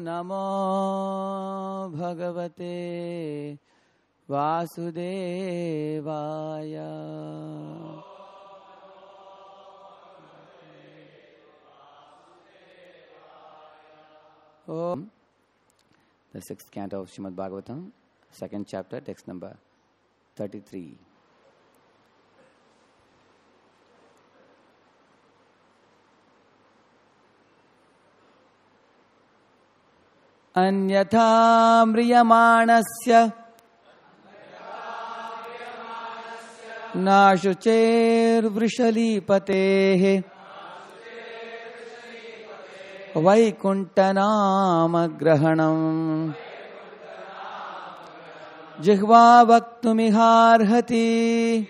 नमो भगवते वासुदेवाय। Om. The sixth canto of Srimad Bhagavatam, second chapter, text number 33. Anyatha mriyamanasya nashucher vrishalipate Vaikuntanama grahanam Jihva Bhaktumiharhati.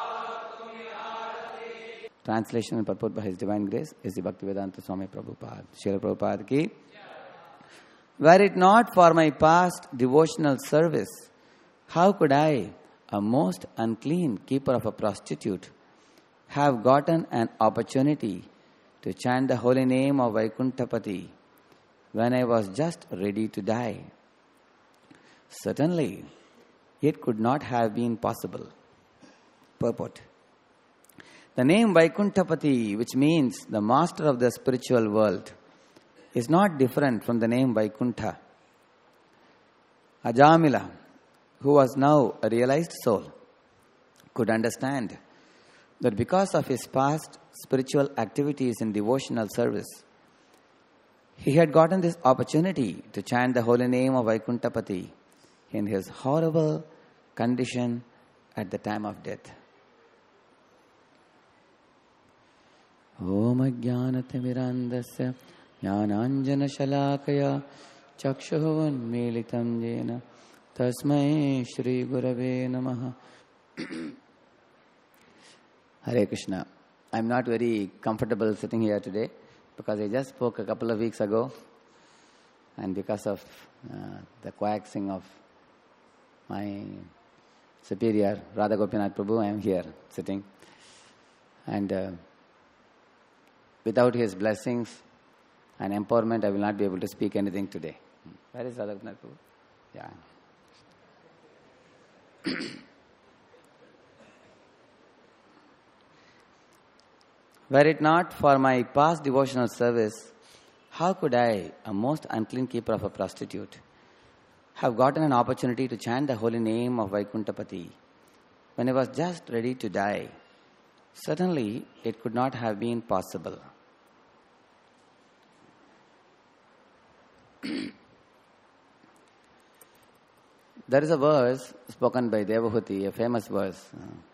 Translation and purport by His Divine Grace is the Bhaktivedanta Swami Prabhupada. Srila Prabhupada ki. Were it not for my past devotional service, how could I, a most unclean keeper of a prostitute, have gotten an opportunity to chant the holy name of Vaikuntapati when I was just ready to die? Certainly, it could not have been possible. Purport. The name Vaikuntapati, which means the master of the spiritual world, is not different from the name Vaikuntha. Ajamila, who was now a realized soul, could understand that because of his past spiritual activities in devotional service, he had gotten this opportunity to chant the holy name of Vaikuntapati in his horrible condition at the time of death. Om Ajnanatimirandasya Jnananjana Shalakaya Chakshuhunmilitam Jena Tasmai Shri Gurave Namaha. Hare Krishna. I am not very comfortable sitting here today because I just spoke a couple of weeks ago, and because of the coaxing of my superior Radha Gopinath Prabhu, I am here sitting. And without his blessings and empowerment, I will not be able to speak anything today. Where is Radha Gopinath Prabhu? Yeah. Were it not for my past devotional service, how could I, a most unclean keeper of a prostitute, have gotten an opportunity to chant the holy name of Vaikuntapati when I was just ready to die? Certainly, it could not have been possible. There is a verse spoken by Devahuti, a famous verse.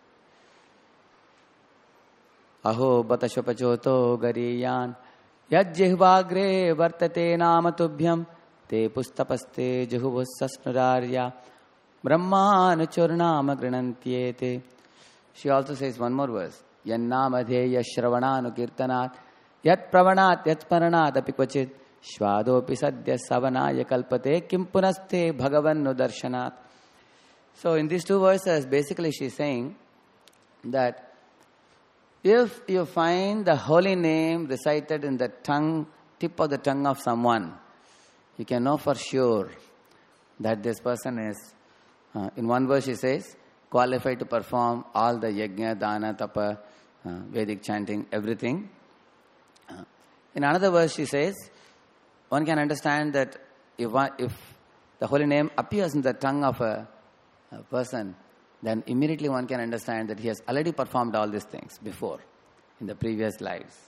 Aho batashapachoto gariyan yajjihvagre vartate namatubhyam te pustapaste jihuvus sasnurarya brahmanuchurnama grinantyete. She also says one more verse. Yannamadheya shravananu kirtanat yat pravanat yat smaranat apikvachit shvadopi sadya savanaya kalpate kim punaste bhagavan darshanat. So in these two verses, basically she is saying that if you find the holy name recited in the tip of the tongue of someone, you can know for sure that this person is, in one verse she says, qualified to perform all the yajna, dana, tapa, Vedic chanting, everything. In another verse she says, one can understand that if the holy name appears in the tongue of a person, then immediately one can understand that he has already performed all these things before, in the previous lives.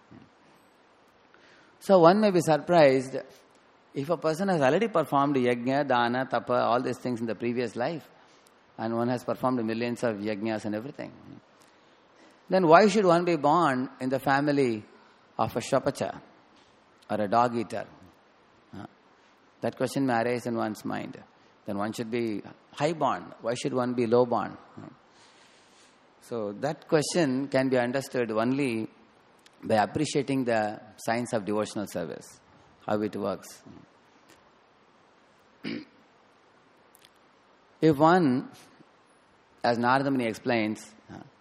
So one may be surprised if a person has already performed yajna, dana, tapa, all these things in the previous life, and one has performed millions of yajnas and everything. Then why should one be born in the family of a shapacha or a dog eater? That question may arise in one's mind. Then one should be high born. Why should one be low born? So that question can be understood only by appreciating the science of devotional service, how it works. If one, as Narada Muni explains,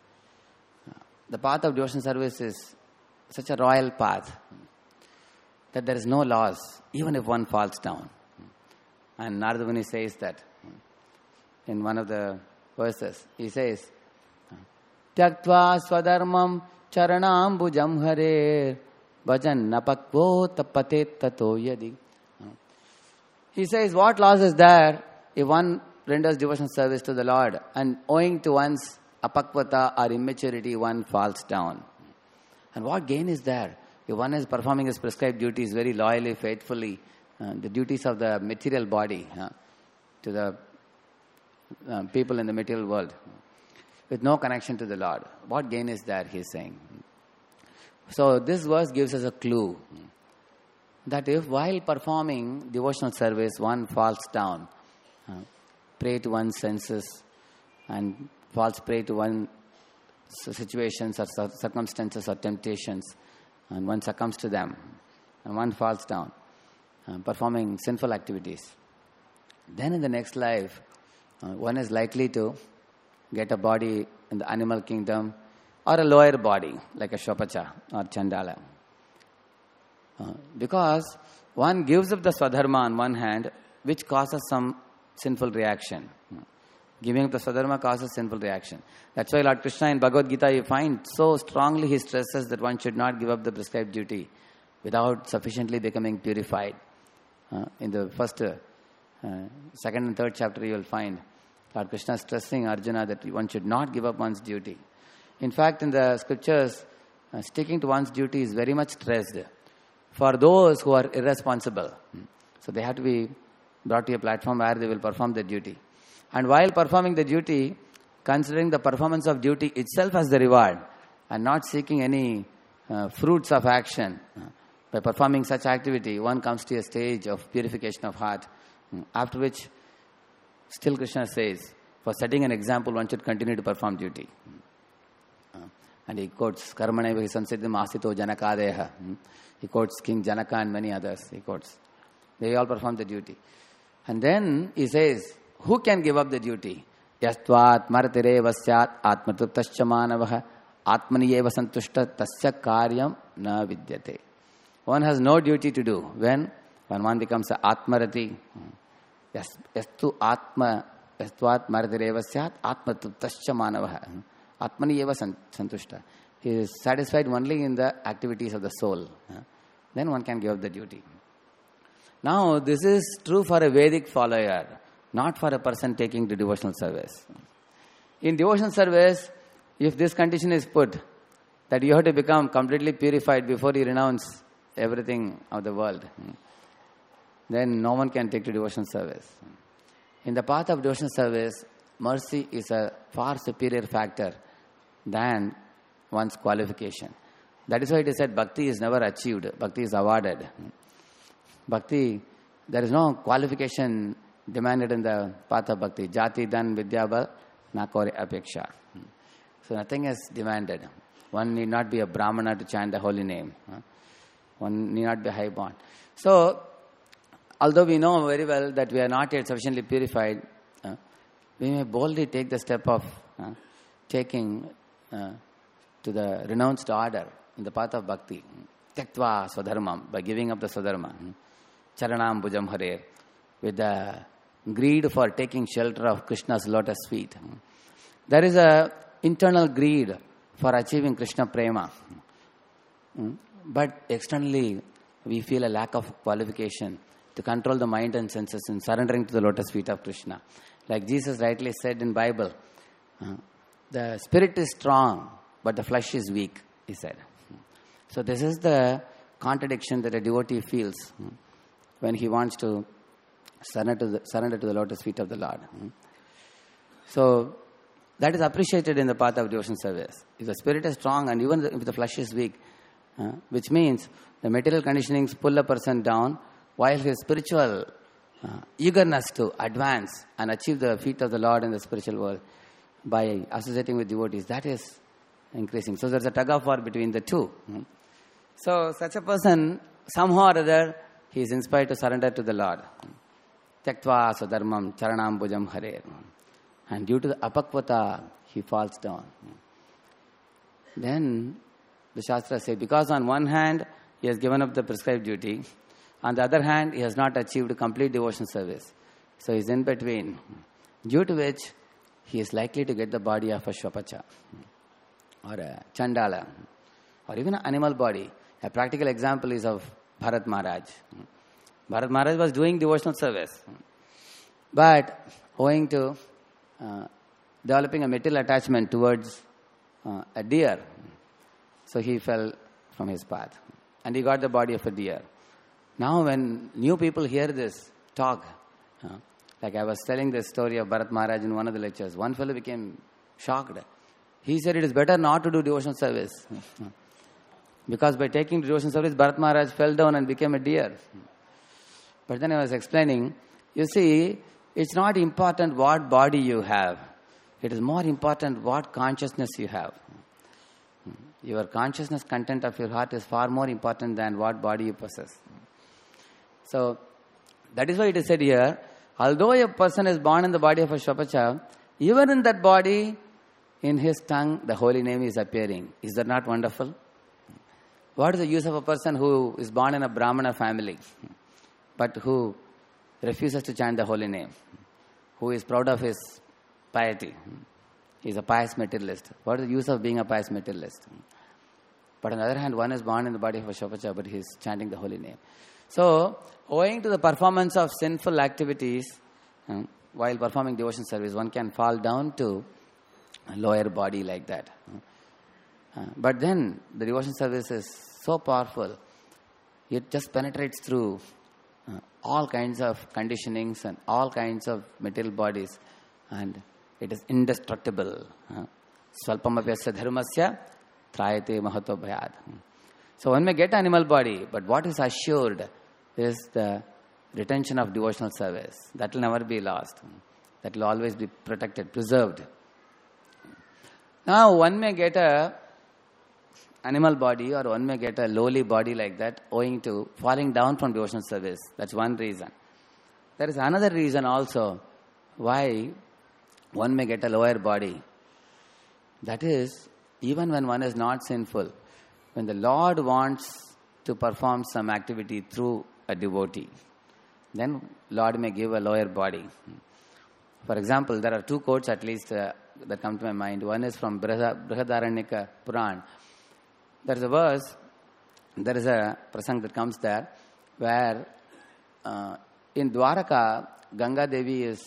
the path of devotional service is such a royal path. that there is no loss, even if one falls down. And Narada Muni says that in one of the verses. He says, Tyaktva swadharmam charanambujam hare bhajan napakvo tapatet tato yadi. He says, what loss is there if one renders devotional service to the Lord and owing to one's apakvata or immaturity, one falls down? And what gain is there if one is performing his prescribed duties very loyally, faithfully, the duties of the material body to the people in the material world, with no connection to the Lord? What gain is there, he is saying. So this verse gives us a clue that if while performing devotional service one falls down, prey to one's senses and falls prey to one's situations or circumstances or temptations, and one succumbs to them, and one falls down, performing sinful activities, then in the next life, one is likely to get a body in the animal kingdom or a lower body like a Shopacha or Chandala. Because one gives up the Swadharma on one hand, which causes some sinful reaction. Giving up the Swadharma causes sinful reaction. That's why Lord Krishna in Bhagavad Gita, you find so strongly he stresses that one should not give up the prescribed duty without sufficiently becoming purified. In the first, second and third chapter you will find Lord Krishna stressing Arjuna that one should not give up one's duty. In fact, in the scriptures, sticking to one's duty is very much stressed for those who are irresponsible. So they have to be brought to a platform where they will perform their duty. And while performing the duty, considering the performance of duty itself as the reward and not seeking any fruits of action, by performing such activity, one comes to a stage of purification of heart, after which still Krishna says, for setting an example, one should continue to perform duty. And he quotes Karmaneva Samsiddham Asito Janakadeha. He quotes King Janaka and many others. He quotes. They all perform the duty. And then he says, who can give up the duty? Yastvat maratire vasyat atmatruptascha manavaha atmaniyeva santushta tasya karyam na vidyate. One has no duty to do. When one becomes an atmarati, yastu atma yastvat maratire vasyat atmatruptascha manavaha atmaniyeva santushta. He is satisfied only in the activities of the soul. Then one can give up the duty. Now, this is true for a Vedic follower, not for a person taking the devotional service. In devotional service, if this condition is put, that you have to become completely purified before you renounce everything of the world, then no one can take to devotional service. In the path of devotional service, mercy is a far superior factor than one's qualification. That is why it is said bhakti is never achieved, bhakti is awarded. Bhakti, there is no qualification demanded in the path of bhakti. Jati, dhan, vidyabal, nakore apeksha. So nothing is demanded. One need not be a brahmana to chant the holy name. One need not be high-born. So, although we know very well that we are not yet sufficiently purified, we may boldly take the step of taking to the renounced order in the path of bhakti. Tyaktva swadharmam, by giving up the swadharma. Charanam bhujam hare, with the greed for taking shelter of Krishna's lotus feet. There is a internal greed for achieving Krishna prema. But externally, we feel a lack of qualification to control the mind and senses in surrendering to the lotus feet of Krishna. Like Jesus rightly said in Bible, the spirit is strong, but the flesh is weak, he said. So this is the contradiction that a devotee feels when he wants to surrender to the lotus feet of the Lord. So that is appreciated in the path of devotional service. If the spirit is strong and even if the flesh is weak, which means the material conditionings pull a person down, while his spiritual eagerness to advance and achieve the feet of the Lord in the spiritual world by associating with devotees, that is increasing. So there's a tug of war between the two. So such a person, somehow or other, he is inspired to surrender to the Lord. Tyaktva swadharmam charanam bhujam hare. And due to the apakvata, he falls down. Then the Shastra say, because on one hand, he has given up the prescribed duty. On the other hand, he has not achieved complete devotional service. So he is in between, due to which he is likely to get the body of a Shvapacha or a Chandala or even an animal body. A practical example is of Bharat Maharaj. Bharat Maharaj was doing devotional service, but owing to developing a material attachment towards a deer, so he fell from his path and he got the body of a deer. Now when new people hear this talk, like I was telling this story of Bharat Maharaj in one of the lectures, one fellow became shocked. He said it is better not to do devotional service. Because by taking devotional service, Bharat Maharaj fell down and became a deer. But then I was explaining, you see, it's not important what body you have. It is more important what consciousness you have. Your consciousness content of your heart is far more important than what body you possess. So, that is why it is said here, although a person is born in the body of a Shvapacha, even in that body, in his tongue, the holy name is appearing. Is that not wonderful? What is the use of a person who is born in a Brahmana family, but who refuses to chant the holy name, who is proud of his piety? He is a pious materialist. What is the use of being a pious materialist? But on the other hand, one is born in the body of a Shvapacha, but he is chanting the holy name. So, owing to the performance of sinful activities, while performing devotion service, one can fall down to a lower body like that. But then, the devotion service is so powerful, it just penetrates through all kinds of conditionings and all kinds of material bodies, and it is indestructible. Svalpamapyasya dharmasya trayate mahato bhayad. So one may get animal body, but what is assured is the retention of devotional service. That will never be lost. That will always be protected, preserved. Now one may get a animal body or one may get a lowly body like that owing to falling down from devotional service. That's one reason. There is another reason also why one may get a lower body. That is, even when one is not sinful, when the Lord wants to perform some activity through a devotee, then Lord may give a lower body. For example, there are two quotes at least that come to my mind. One is from Brihadaranyaka Puran. There is a verse, there is a prasang that comes there, where in Dwaraka, Ganga Devi is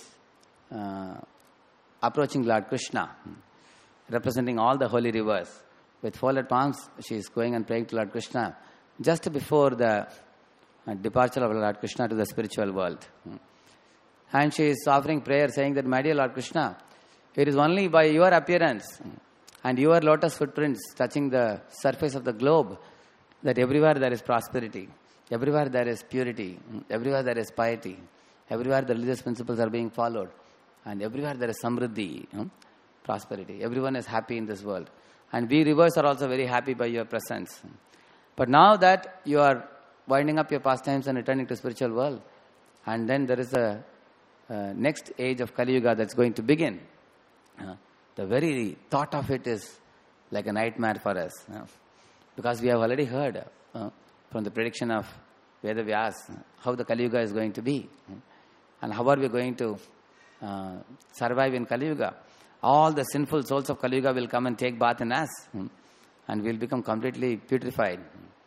approaching Lord Krishna, representing all the holy rivers. With folded palms, she is going and praying to Lord Krishna just before the departure of Lord Krishna to the spiritual world. And she is offering prayer saying that, my dear Lord Krishna, it is only by your appearance and your lotus footprints touching the surface of the globe that everywhere there is prosperity, everywhere there is purity, everywhere there is piety, everywhere the religious principles are being followed, and everywhere there is samriddhi, prosperity. Everyone is happy in this world. And we rivers are also very happy by your presence. But now that you are winding up your pastimes and returning to spiritual world, and then there is a next age of Kali Yuga that's going to begin. The very thought of it is like a nightmare for us. Because we have already heard from the prediction of Veda Vyas how the Kali Yuga is going to be. And how are we going to survive in Kali Yuga. All the sinful souls of Kali Yuga will come and take bath in us. And we'll become completely putrefied.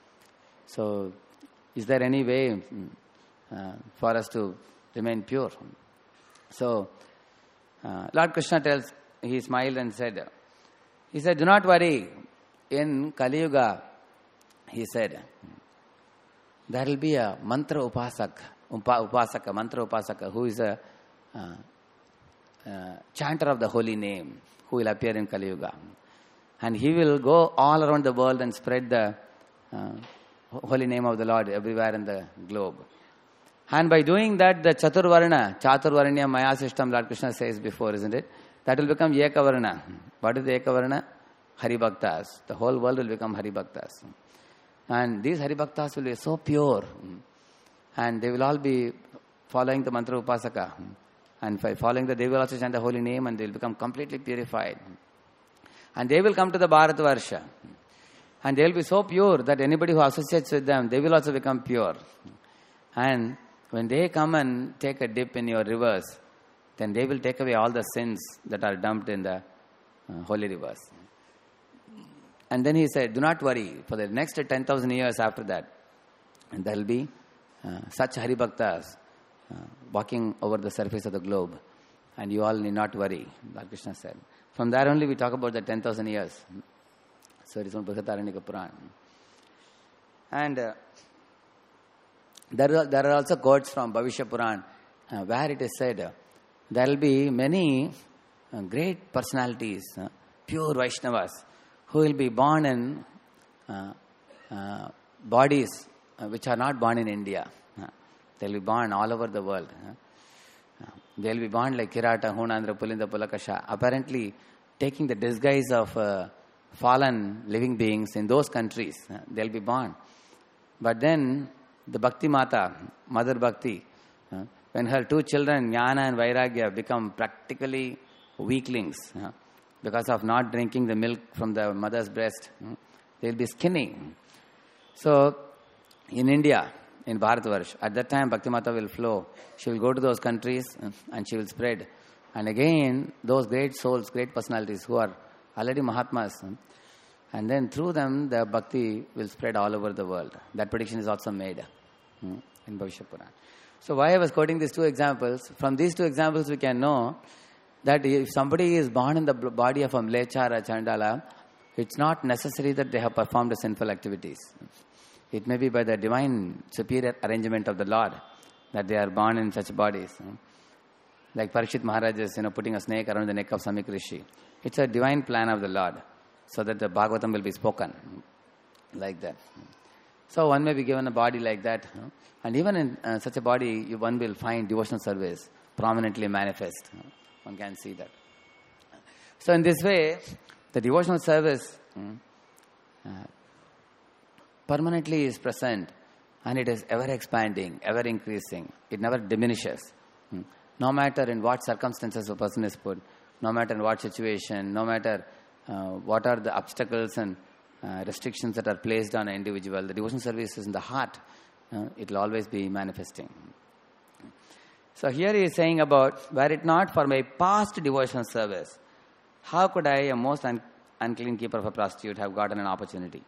So, is there any way for us to remain pure? So, Lord Krishna tells, he smiled and said, do not worry, in Kali Yuga, he said, there will be a mantra upasaka, who is a chanter of the holy name, who will appear in Kali Yuga. And he will go all around the world and spread the holy name of the Lord everywhere in the globe. And by doing that, the Chaturvarnya Maya system, Lord Krishna says before, isn't it? That will become Ekavarna. What is the Ekavarna? Haribhaktas. The whole world will become Haribhaktas. And these Haribhaktas will be so pure. And they will all be following the mantra upasaka. And by following that, they will also chant the holy name and they will become completely purified. And they will come to the Bharatvarsha. And they will be so pure that anybody who associates with them, they will also become pure. And when they come and take a dip in your rivers, then they will take away all the sins that are dumped in the holy rivers. And then he said, do not worry, for the next 10,000 years after that, and there will be such Haribhaktas walking over the surface of the globe, and you all need not worry, Lord Krishna said. From there only we talk about the 10,000 years. So it is from Brihadaranyaka Purana. And there are also quotes from Bhavishya Purana where it is said, there will be many great personalities, pure Vaishnavas, who will be born in bodies which are not born in India. They will be born all over the world. They will be born like Kirata, Hunandra, Pulinda, Pulakasha, apparently taking the disguise of fallen living beings in those countries. They will be born. But then the Bhakti Mata, Mother Bhakti, when her two children, Jnana and Vairagya, become practically weaklings because of not drinking the milk from the mother's breast, they will be skinny. So, in India, in Bharatvarsh, at that time Bhakti Mata will flow. She will go to those countries and she will spread. And again, those great souls, great personalities who are already Mahatmas, and then through them the Bhakti will spread all over the world. That prediction is also made in Bhavishya Purana. So why I was quoting these two examples? From these two examples we can know that if somebody is born in the body of a Mlecha or a Chandala, it's not necessary that they have performed sinful activities. It may be by the divine superior arrangement of the Lord that they are born in such bodies. Like Parikshit Maharaj is putting a snake around the neck of Samik Rishi. It's a divine plan of the Lord so that the Bhagavatam will be spoken like that. So one may be given a body like that. And even in such a body, one will find devotional service prominently manifest. One can see that. So in this way, the devotional service permanently is present, and it is ever expanding, ever increasing. It never diminishes. No matter in what circumstances a person is put, no matter in what situation, no matter what are the obstacles and restrictions that are placed on an individual, the devotional service is in the heart. It will always be manifesting. So here he is saying about, were it not for my past devotional service, how could I, a most unclean keeper of a prostitute, have gotten an opportunity?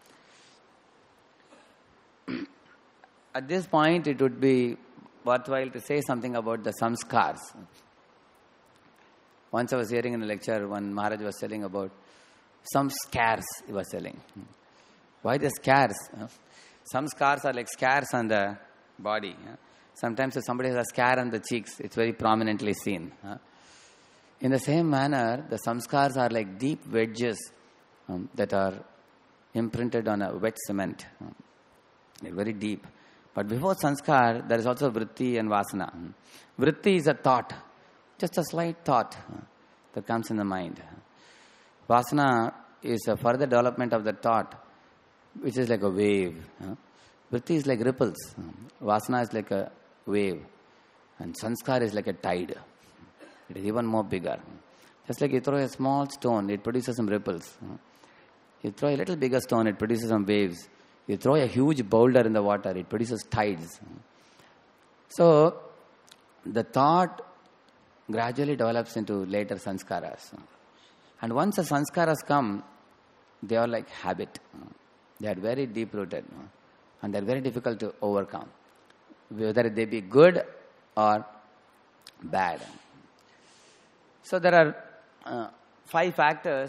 At this point, it would be worthwhile to say something about the samskars. Once I was hearing in a lecture, one Maharaj was telling about some scars he was telling. Why the scars? Some scars are like scars on the body. Sometimes if somebody has a scar on the cheeks, it's very prominently seen. In the same manner, the samskars are like deep wedges that are imprinted on a wet cement. They're very deep. But before sanskar, there is also vritti and vasana. Vritti is a thought, just a slight thought that comes in the mind. Vasana is a further development of the thought, which is like a wave. Vritti is like ripples. Vasana is like a wave. And sanskar is like a tide. It is even more bigger. Just like you throw a small stone, it produces some ripples. You throw a little bigger stone, it produces some waves. You throw a huge boulder in the water, it produces tides. So, the thought gradually develops into later sanskaras. And once the sanskaras come, they are like habit. They are very deep rooted. And they are very difficult to overcome. Whether they be good or bad. So, there are 5 factors.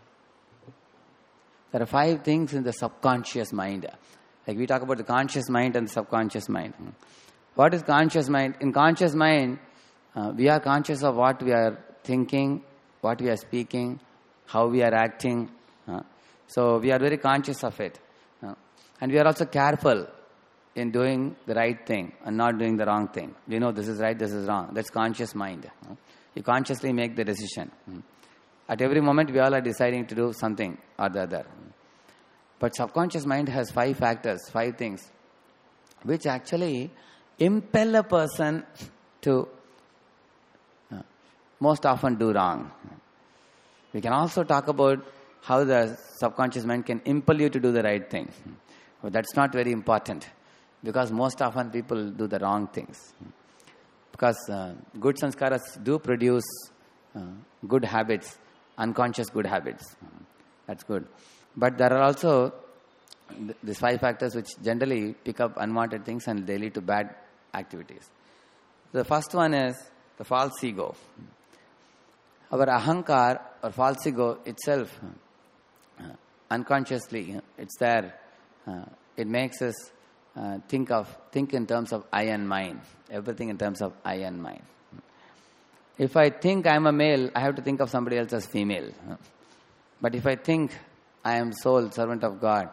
There are 5 things in the subconscious mind. Like we talk about the conscious mind and the subconscious mind. What is conscious mind? In conscious mind, we are conscious of what we are thinking, what we are speaking, how we are acting. So we are very conscious of it. And we are also careful in doing the right thing and not doing the wrong thing. We know this is right, this is wrong. That's conscious mind. You consciously make the decision. At every moment, we all are deciding to do something or the other. But subconscious mind has 5 factors, 5 things, which actually impel a person to most often do wrong. We can also talk about how the subconscious mind can impel you to do the right thing. But that's not very important, because most often people do the wrong things. Because good sanskaras do produce good habits, unconscious good habits. That's good. But there are also these 5 factors which generally pick up unwanted things and they lead to bad activities. The first one is the false ego. Our ahankar or false ego itself, unconsciously, it's there. It makes us think in terms of I and mine. Everything in terms of I and mine. If I think I am a male, I have to think of somebody else as female. But if I think I am soul, servant of God,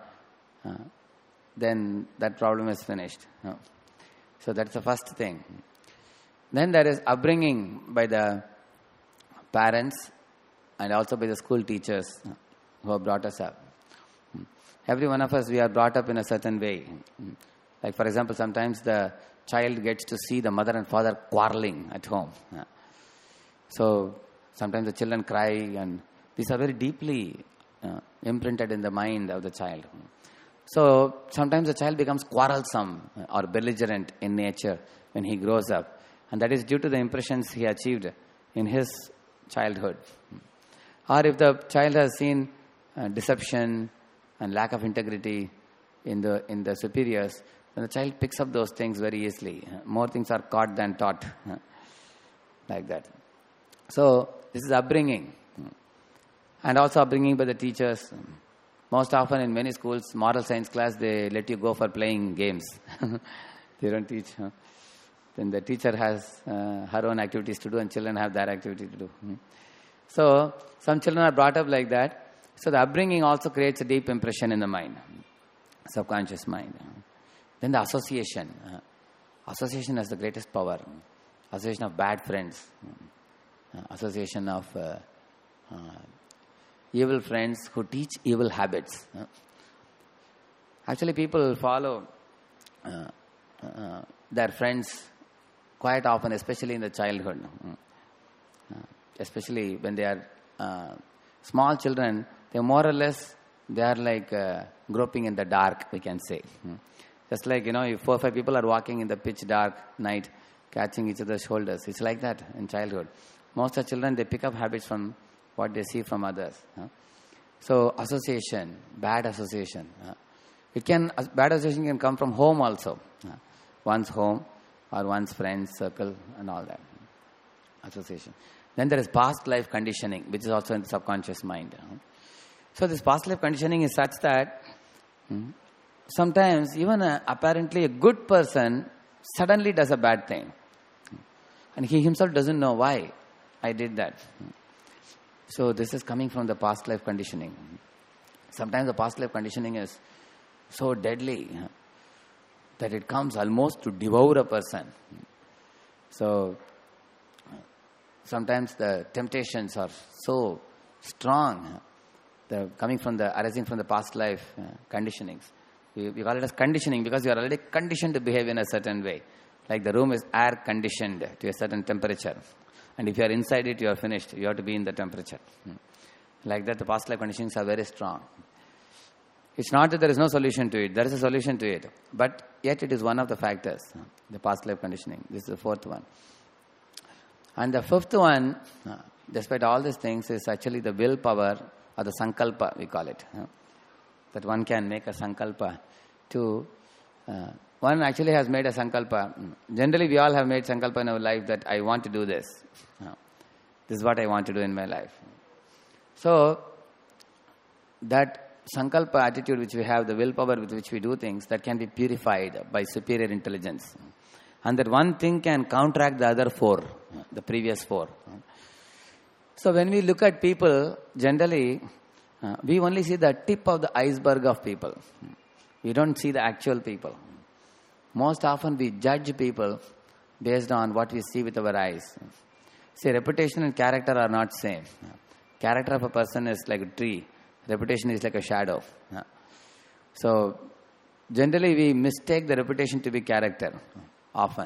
then that problem is finished. So that's the first thing. Then there is upbringing by the parents and also by the school teachers who have brought us up. Every one of us, we are brought up in a certain way. Like for example, sometimes the child gets to see the mother and father quarreling at home. So sometimes the children cry, and these are very deeply imprinted in the mind of the child. So sometimes the child becomes quarrelsome or belligerent in nature when he grows up. And that is due to the impressions he achieved in his childhood. Or if the child has seen deception and lack of integrity in the superiors, then the child picks up those things very easily. More things are caught than taught. Like that. So this is upbringing. And also upbringing by the teachers. Most often in many schools, moral science class, they let you go for playing games. They don't teach. Then the teacher has her own activities to do and children have their activity to do. So some children are brought up like that. So the upbringing also creates a deep impression in the mind, subconscious mind. Then the association. Association has the greatest power. Association of bad friends. Association of evil friends who teach evil habits. Actually, people follow their friends quite often, especially in the childhood. Especially when they are small children, they more or less, they are like groping in the dark, we can say. Just like, if 4 or 5 people are walking in the pitch dark night, catching each other's shoulders. It's like that in childhood. Most of the children, they pick up habits from what they see from others. So association, bad association. Bad association can come from home also. One's home or one's friends circle and all that. Association. Then there is past life conditioning, which is also in the subconscious mind. So this past life conditioning is such that sometimes even apparently a good person suddenly does a bad thing. And he himself doesn't know why I did that. So this is coming from the past life conditioning. Sometimes the past life conditioning is so deadly that it comes almost to devour a person. So sometimes the temptations are so strong, they're arising from the past life conditionings. We call it as conditioning because you are already conditioned to behave in a certain way. Like the room is air conditioned to a certain temperature. And if you are inside it, you are finished. You have to be in the temperature. Like that, the past life conditionings are very strong. It's not that there is no solution to it. There is a solution to it. But yet it is one of the factors, the past life conditioning. This is the 4th one. And the 5th one, despite all these things, is actually the willpower or the sankalpa, we call it. That one can make a sankalpa to... one actually has made a sankalpa. Generally, we all have made sankalpa in our life that I want to do this. This is what I want to do in my life. So, that sankalpa attitude which we have, the willpower with which we do things, that can be purified by superior intelligence. And that one thing can counteract the other 4, the previous 4. So, when we look at people, generally, we only see the tip of the iceberg of people. We don't see the actual people. Most often we judge people based on what we see with our eyes. See, reputation and character are not same. Character of a person is like a tree. Reputation is like a shadow. So, generally we mistake the reputation to be character, often.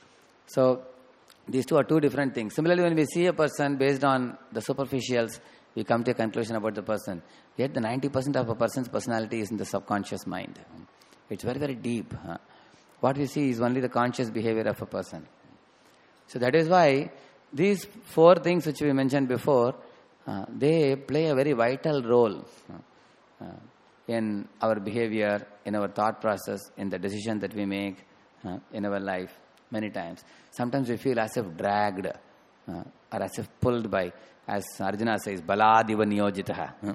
So, these two are two different things. Similarly, when we see a person based on the superficials, we come to a conclusion about the person. Yet the 90% of a person's personality is in the subconscious mind. It's very, very deep. What we see is only the conscious behavior of a person. So that is why these 4 things which we mentioned before, they play a very vital role in our behavior, in our thought process, in the decision that we make in our life many times. Sometimes we feel as if dragged or as if pulled by, as Arjuna says, baladiva niyojitaha.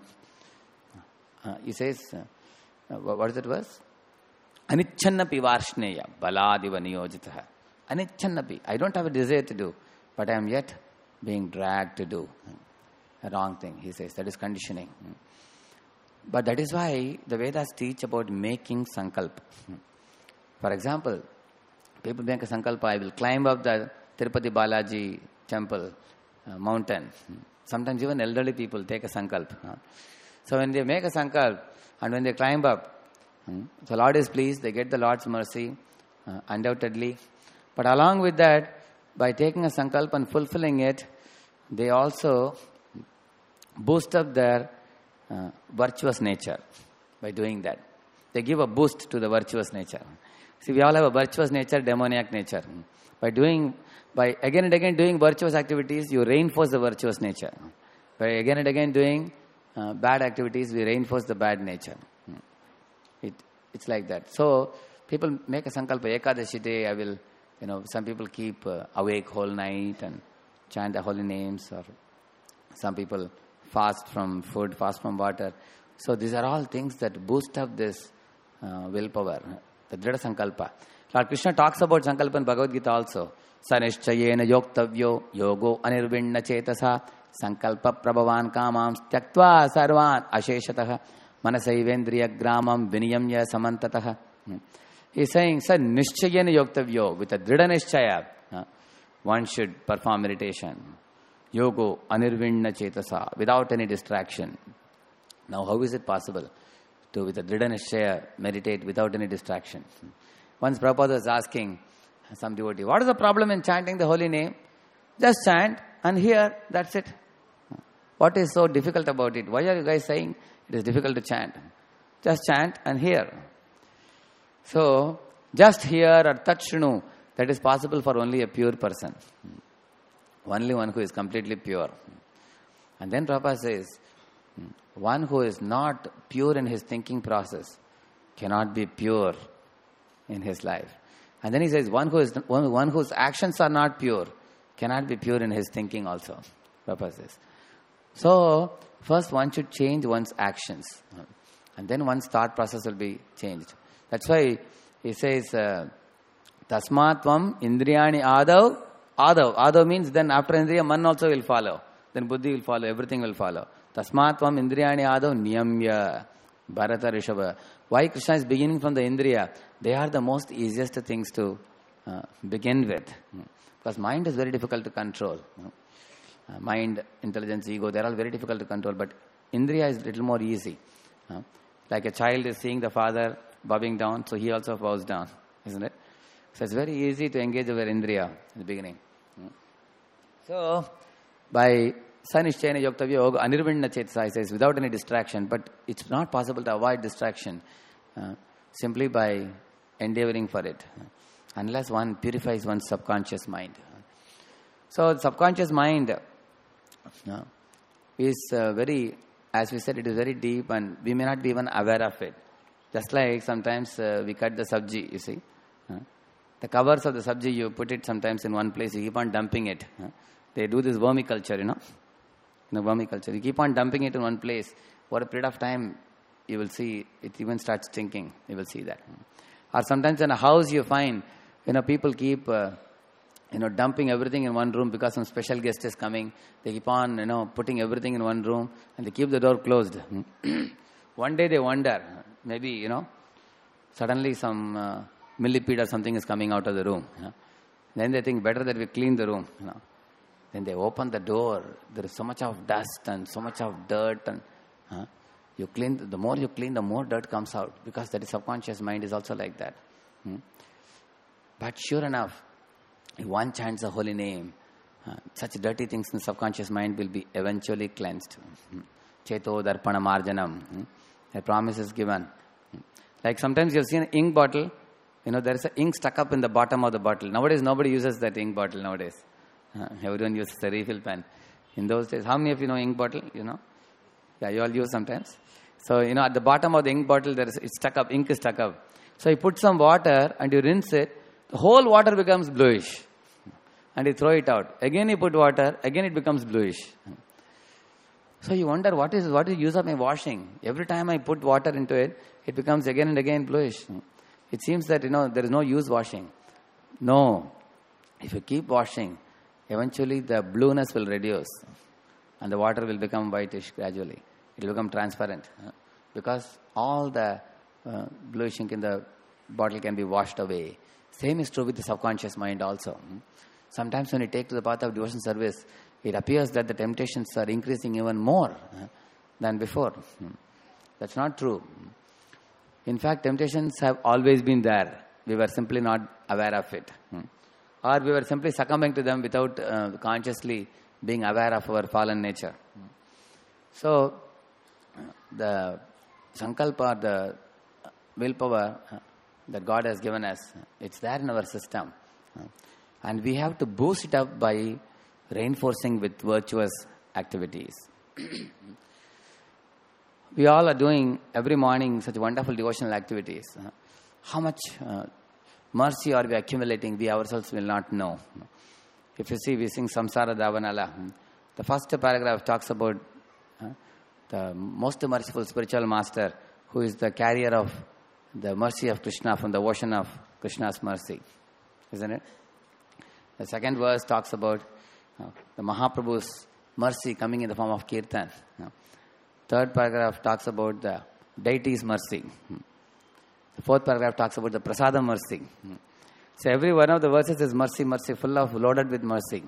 He says, what is that verse? Anichannapi varshneya baladiva niyojitaha. Anichannapi. I don't have a desire to do, but I am yet being dragged to do a wrong thing, he says. That is conditioning. But that is why the Vedas teach about making sankalpa. For example, people make a sankalpa, I will climb up the Tirupati Balaji temple, mountain. Sometimes even elderly people take a sankalpa. So when they make a sankalpa and when they climb up, the Lord is pleased, they get the Lord's mercy, undoubtedly. But along with that, by taking a sankalpa and fulfilling it, they also boost up their virtuous nature by doing that. They give a boost to the virtuous nature. See, we all have a virtuous nature, demoniac nature. By again and again doing virtuous activities, you reinforce the virtuous nature. By again and again doing bad activities, we reinforce the bad nature. It's like that. So, people make a sankalpa, Ekadashi day, I will, some people keep awake whole night and chant the holy names, or some people fast from food, fast from water. So these are all things that boost up this willpower, the Drida Sankalpa. Lord Krishna talks about Sankalpa in Bhagavad Gita also. Sanishchayena yoktavyo yogo anirvinna chetasa sankalpa prabhavan kamam tyaktva sarvan asheshataha manasayvendriya gramam viniyamya samantatah. He is saying, Nishchayena yoktavyo, with a Drida Nishchaya, one should perform meditation. Yogo anirvinna chetasa, without any distraction. Now, how is it possible to, with a Drida Nishchaya, meditate without any distraction? Once Prabhupada was asking some devotee, what is the problem in chanting the holy name? Just chant and hear, that's it. What is so difficult about it? Why are you guys saying it is difficult to chant? Just chant and hear. So, just hear or touch shunu, that is possible for only a pure person. Only one who is completely pure. And then Prabhupada says, one who is not pure in his thinking process cannot be pure in his life. And then he says, one whose actions are not pure cannot be pure in his thinking also, Prabhupada says. So, first one should change one's actions. And then one's thought process will be changed. That's why he says, Tasmatvam indriyani adav. Adav means then after indriya, man also will follow. Then buddhi will follow, everything will follow. Tasmatvam indriyani adav niyamya bharata rishabha. Why Krishna is beginning from the indriya? They are the most easiest things to begin with. Because mind is very difficult to control. Mind, intelligence, ego, they are all very difficult to control. But indriya is a little more easy. Like a child is seeing the father bowing down, so he also bows down, isn't it? So it's very easy to engage our indriya in the beginning. So, by Sanishchayena yoktavya yoga anirvinna chetasa, he says, without any distraction, but it's not possible to avoid distraction simply by endeavoring for it, unless one purifies one's subconscious mind. So, the subconscious mind is very, as we said, it is very deep and we may not be even aware of it. Just like sometimes we cut the sabji, you see. The covers of the sabji, you put it sometimes in one place, you keep on dumping it. They do this vermiculture, vermiculture. You keep on dumping it in one place. For a period of time, you will see it even starts stinking. You will see that. Or sometimes in a house you find, people keep, dumping everything in one room because some special guest is coming. They keep on, putting everything in one room and they keep the door closed. One day they wonder, maybe, suddenly some millipede or something is coming out of the room. Then they think better that we clean the room. Then they open the door. There is so much of dust and so much of dirt. And you clean. The more you clean, the more dirt comes out, because that is subconscious mind is also like that. But sure enough, if one chants the holy name, Such dirty things in the subconscious mind will be eventually cleansed. Cheto darpana marjanam. A promise is given. Like sometimes you've seen an ink bottle, there is an ink stuck up in the bottom of the bottle. Nowadays, nobody uses that ink bottle nowadays. Everyone uses a refill pen. In those days, how many of you know ink bottle? Yeah, you all use sometimes. So, at the bottom of the ink bottle, it's stuck up, ink is stuck up. So, you put some water and you rinse it, the whole water becomes bluish. And you throw it out. Again you put water, again it becomes bluish. So you wonder, what is the use of my washing? Every time I put water into it, it becomes again and again bluish. It seems that, there is no use washing. No. If you keep washing, eventually the blueness will reduce. And the water will become whitish gradually. It will become transparent. Because all the bluish ink in the bottle can be washed away. Same is true with the subconscious mind also. Sometimes when you take to the path of devotion service, it appears that the temptations are increasing even more than before. That's not true. In fact, temptations have always been there. We were simply not aware of it. Or we were simply succumbing to them without consciously being aware of our fallen nature. So, the sankalpa, the willpower that God has given us, it's there in our system. And we have to boost it up by reinforcing with virtuous activities. We all are doing every morning such wonderful devotional activities. How much mercy are we accumulating, we ourselves will not know. If you see, we sing Samsara Davanala. The first paragraph talks about the most merciful spiritual master who is the carrier of the mercy of Krishna from the ocean of Krishna's mercy. Isn't it? The second verse talks about the Mahaprabhu's mercy coming in the form of kirtan. Third paragraph talks about the deity's mercy. The fourth paragraph talks about the prasada mercy. So every one of the verses is mercy, mercy, loaded with mercy.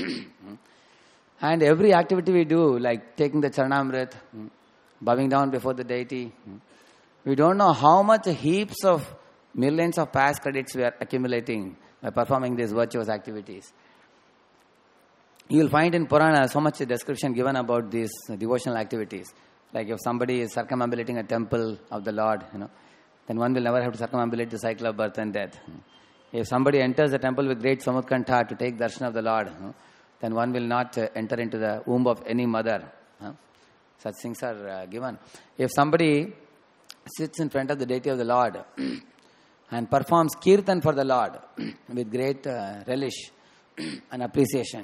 And every activity we do, like taking the Charanamrit, bowing down before the deity, we don't know how much heaps of millions of past credits we are accumulating by performing these virtuous activities. You will find in Purana so much description given about these devotional activities. Like if somebody is circumambulating a temple of the Lord, then one will never have to circumambulate the cycle of birth and death. If somebody enters the temple with great samutkantha to take darshan of the Lord, then one will not enter into the womb of any mother. Such things are given. If somebody sits in front of the deity of the Lord and performs kirtan for the Lord with great relish and appreciation,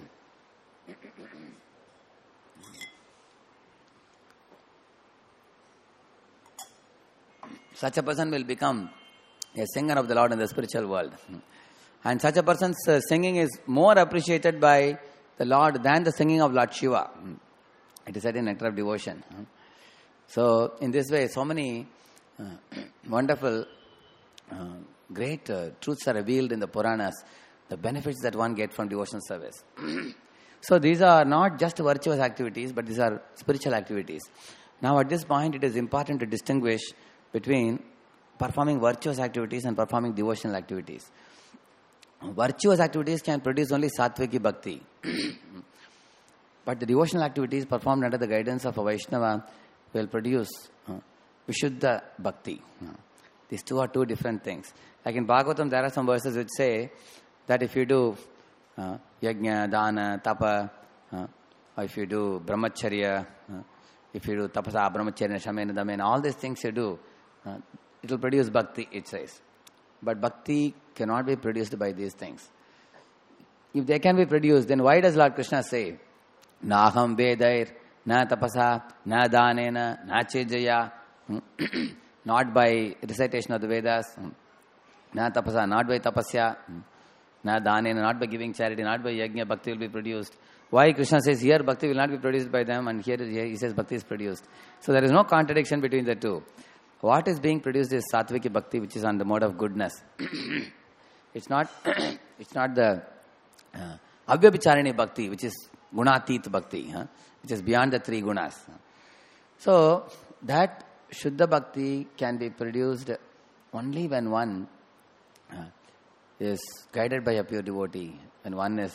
such a person will become a singer of the Lord in the spiritual world. And such a person's singing is more appreciated by the Lord than the singing of Lord Shiva. It is said in Nectar of Devotion. So, in this way, so many wonderful, great truths are revealed in the Puranas, the benefits that one gets from devotional service. So, these are not just virtuous activities, but these are spiritual activities. Now, at this point, it is important to distinguish between performing virtuous activities and performing devotional activities. Virtuous activities can produce only Sattviki Bhakti. But the devotional activities performed under the guidance of a Vaishnava will produce Vishuddha Bhakti. These two are two different things. Like in Bhagavatam, there are some verses which say that if you do Yajna, Dana, Tapa, or if you do Brahmacharya, if you do Tapasa, Brahmacharya, Shamena, Damena, all these things you do, it will produce Bhakti, it says. But Bhakti cannot be produced by these things. If they can be produced, then why does Lord Krishna say, Naham Vedair, Na Tapasa, Na Danena, Na Chejaya, not by recitation of the Vedas, Na Tapasa, not by Tapasya, Na Danena, not by giving charity, not by Yajna, Bhakti will be produced. Why Krishna says here Bhakti will not be produced by them, and here he says Bhakti is produced. So there is no contradiction between the two. What is being produced is Sattviki Bhakti, which is on the mode of goodness. It's not the Avyabhicharini Bhakti, which is Gunatit Bhakti, which is beyond the three gunas. So that Shuddha Bhakti can be produced only when one is guided by a pure devotee, when one is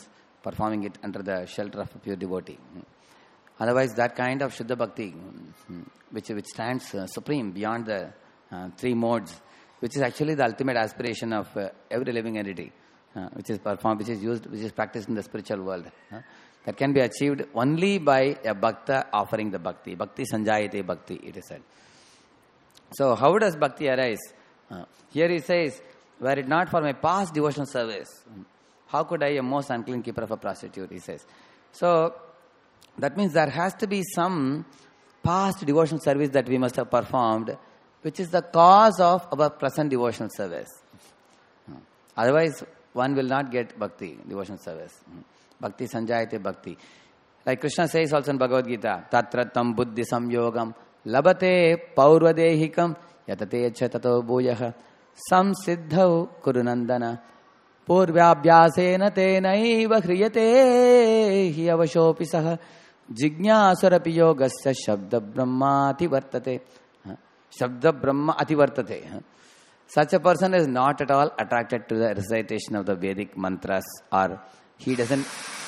performing it under the shelter of a pure devotee. Otherwise, that kind of Shuddha Bhakti, which stands supreme beyond the three modes, which is actually the ultimate aspiration of every living entity, which is performed, which is practiced in the spiritual world. That can be achieved only by a bhakta offering the bhakti. Bhakti sanjayate bhakti, it is said. So, how does bhakti arise? Here he says, were it not for my past devotional service, how could I, a most unclean keeper of a prostitute, he says. So, that means there has to be some past devotional service that we must have performed, which is the cause of our present devotional service. Otherwise, one will not get bhakti, devotional service. Bhakti sanjayate bhakti. Like Krishna says also in Bhagavad Gita, tatra tam buddhi samyogam labate paurvadehikam yatate cha tato bhuyah samsiddhau kurunandana purvyabhyasena tenaiva hriyate hi avashopi sah jignasarapi yogasya shabda brahma ativartate. Shabda brahma ativartate. Such a person is not at all attracted to the recitation of the Vedic mantras, or he doesn't.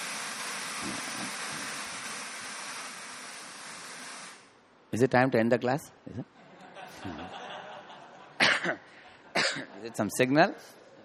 Is it time to end the class? Is it some signal?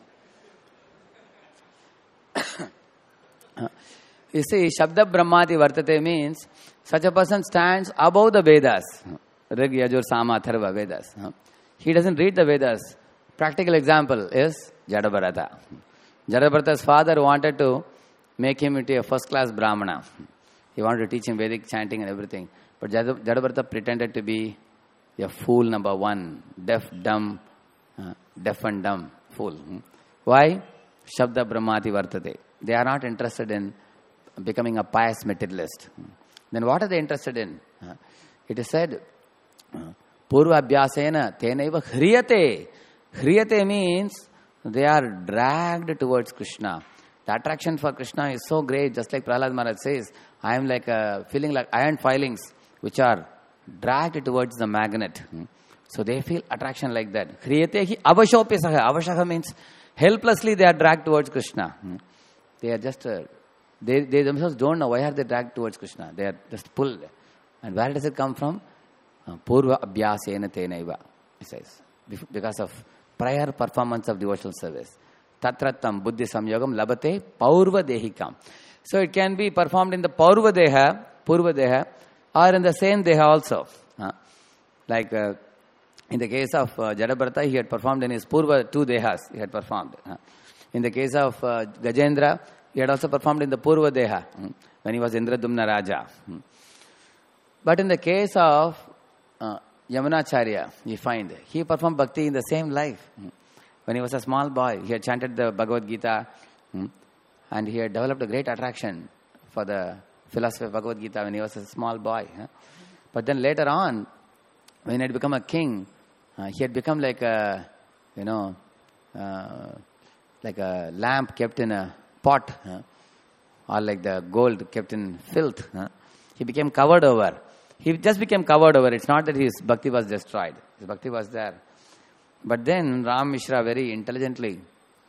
You see, Shabda Brahmati Vartate means such a person stands above the Vedas. Rig, Yajur, Sama, Atharva, Vedas. He doesn't read the Vedas. Practical example is Jadabharata. Jadabharata's father wanted to make him into a first-class Brahmana. He wanted to teach him Vedic chanting and everything. But Jadabharata pretended to be a fool number one. Deaf and dumb fool. Why? Shabda Brahmati Vartate. They are not interested in becoming a pious materialist. Then what are they interested in? It is said, Purva Abhyasena Tenaiva Hriyate. Hriyate means they are dragged towards Krishna. The attraction for Krishna is so great, just like Prahlad Maharaj says, I am like feeling like iron filings which are dragged towards the magnet. So they feel attraction like that. Hriyate hi avashopisaha. Avashaha means helplessly they are dragged towards Krishna. They are just, they themselves don't know why are they dragged towards Krishna. They are just pulled. And where does it come from? Purva abhyasena tenaiva, he says. Because of prior performance of devotional service. Tatratam buddhi samyogam labate paurva dehikam. So it can be performed in the purva deha, or in the same deha also. Like in the case of Jadabharata, he had performed in his purva 2 dehas, he had performed. In the case of Gajendra, he had also performed in the purva deha, when he was Indradumna Raja. But in the case of Yamunacharya, you find, he performed bhakti in the same life. When he was a small boy, he had chanted the Bhagavad Gita, and he had developed a great attraction for the philosophy of Bhagavad Gita when he was a small boy. But then later on, when he had become a king, he had become like a, like a lamp kept in a pot, or like the gold kept in filth. He became covered over. He just became covered over. It's not that his bhakti was destroyed. His bhakti was there. But then Ram Mishra very intelligently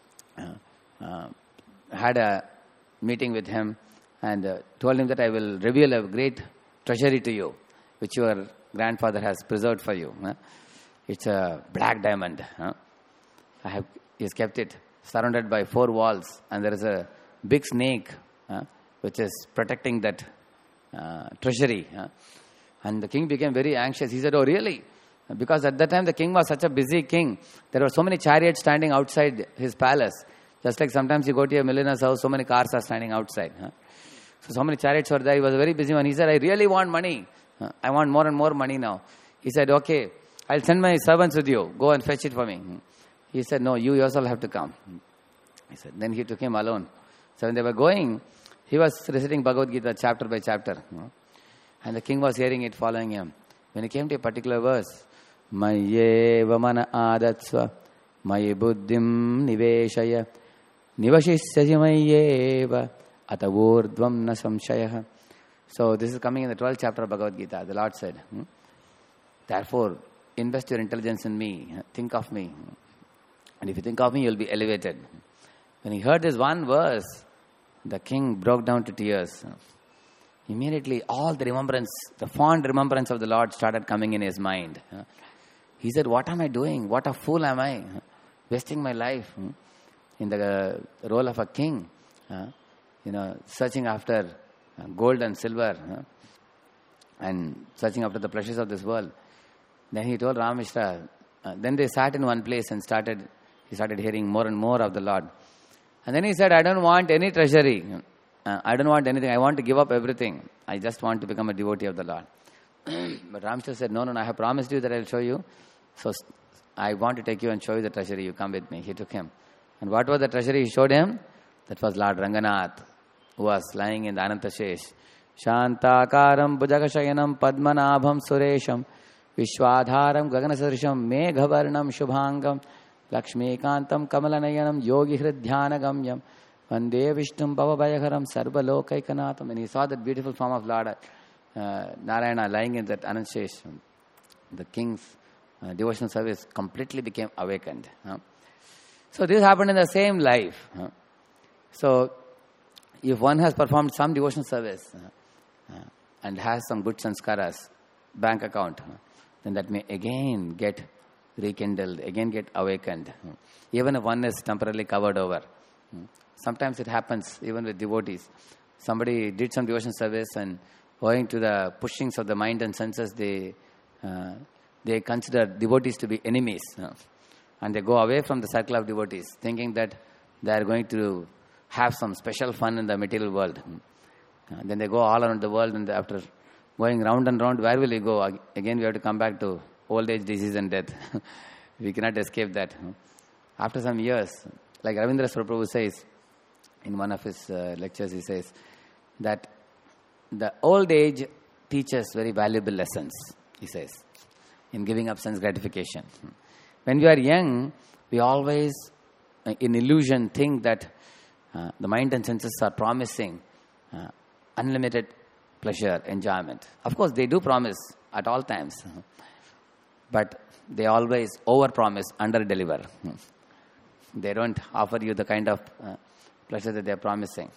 had a meeting with him and told him that I will reveal a great treasury to you, which your grandfather has preserved for you. It's a black diamond. He's kept it surrounded by 4 walls, and there is a big snake which is protecting that treasury. And the king became very anxious. He said, oh really? Because at that time the king was such a busy king. There were so many chariots standing outside his palace. Just like sometimes you go to a millionaire's house, so many cars are standing outside. So many chariots were there. He was a very busy one. He said, I really want money. I want more and more money now. He said, okay, I'll send my servants with you. Go and fetch it for me. He said, no, you yourself have to come. He said, then he took him alone. So when they were going, he was reciting Bhagavad Gita chapter by chapter. And the king was hearing it, following him. When he came to a particular verse, Mayyeva mana adatsva, Mayi buddhim niveshaya, Nivashisyaji mayyeva, Atavurdvam na samshayah. So this is coming in the 12th chapter of Bhagavad Gita. The Lord said, therefore, invest your intelligence in me. Think of me. And if you think of me, you'll be elevated. When he heard this one verse, The king broke down to tears. Immediately, all the remembrance, the fond remembrance of the Lord started coming in his mind. He said, what am I doing? What a fool am I? Wasting my life in the role of a king. Searching after gold and silver and searching after the pleasures of this world. Then he told Rameshwara, then they sat in one place and he started hearing more and more of the Lord. And then he said, I don't want any treasury. I don't want anything. I want to give up everything. I just want to become a devotee of the Lord. But Rameshwara said, no, I have promised you that I will show you. So I want to take you and show you the treasury. You come with me. He took him. And what was the treasury he showed him? That was Lord Ranganath, who was lying in the Anantashesh. Shantakaram Bhujagashayanam Padmanabham Suresham Vishwadharam Gaganasarisham Meghavarnam Shubhangam Lakshmikantam Kamalanayanam Yogi Hriddhyanagamyam Vande Vishnum Bhavabhayakaram Sarvalokaikanatham. And he saw that beautiful form of Lord Narayana lying in that Anantashesh. The king's devotional service completely became awakened. So this happened in the same life. So if one has performed some devotional service and has some good sanskaras, bank account, then that may again get rekindled, again get awakened. Even if one is temporarily covered over. Sometimes it happens even with devotees. Somebody did some devotional service and owing to the pushings of the mind and senses, they consider devotees to be enemies. And they go away from the circle of devotees, thinking that they are going to have some special fun in the material world. Then they go all around the world, and after going round and round, where will we go? Again, we have to come back to old age, disease and death. We cannot escape that. After some years, like Ravindra Prabhu says, in one of his lectures, he says that the old age teaches very valuable lessons, he says, in giving up sense gratification. When we are young, we always, in illusion, think that the mind and senses are promising unlimited pleasure, enjoyment. Of course, they do promise at all times, but they always over-promise, under-deliver. They don't offer you the kind of pleasure that they are promising.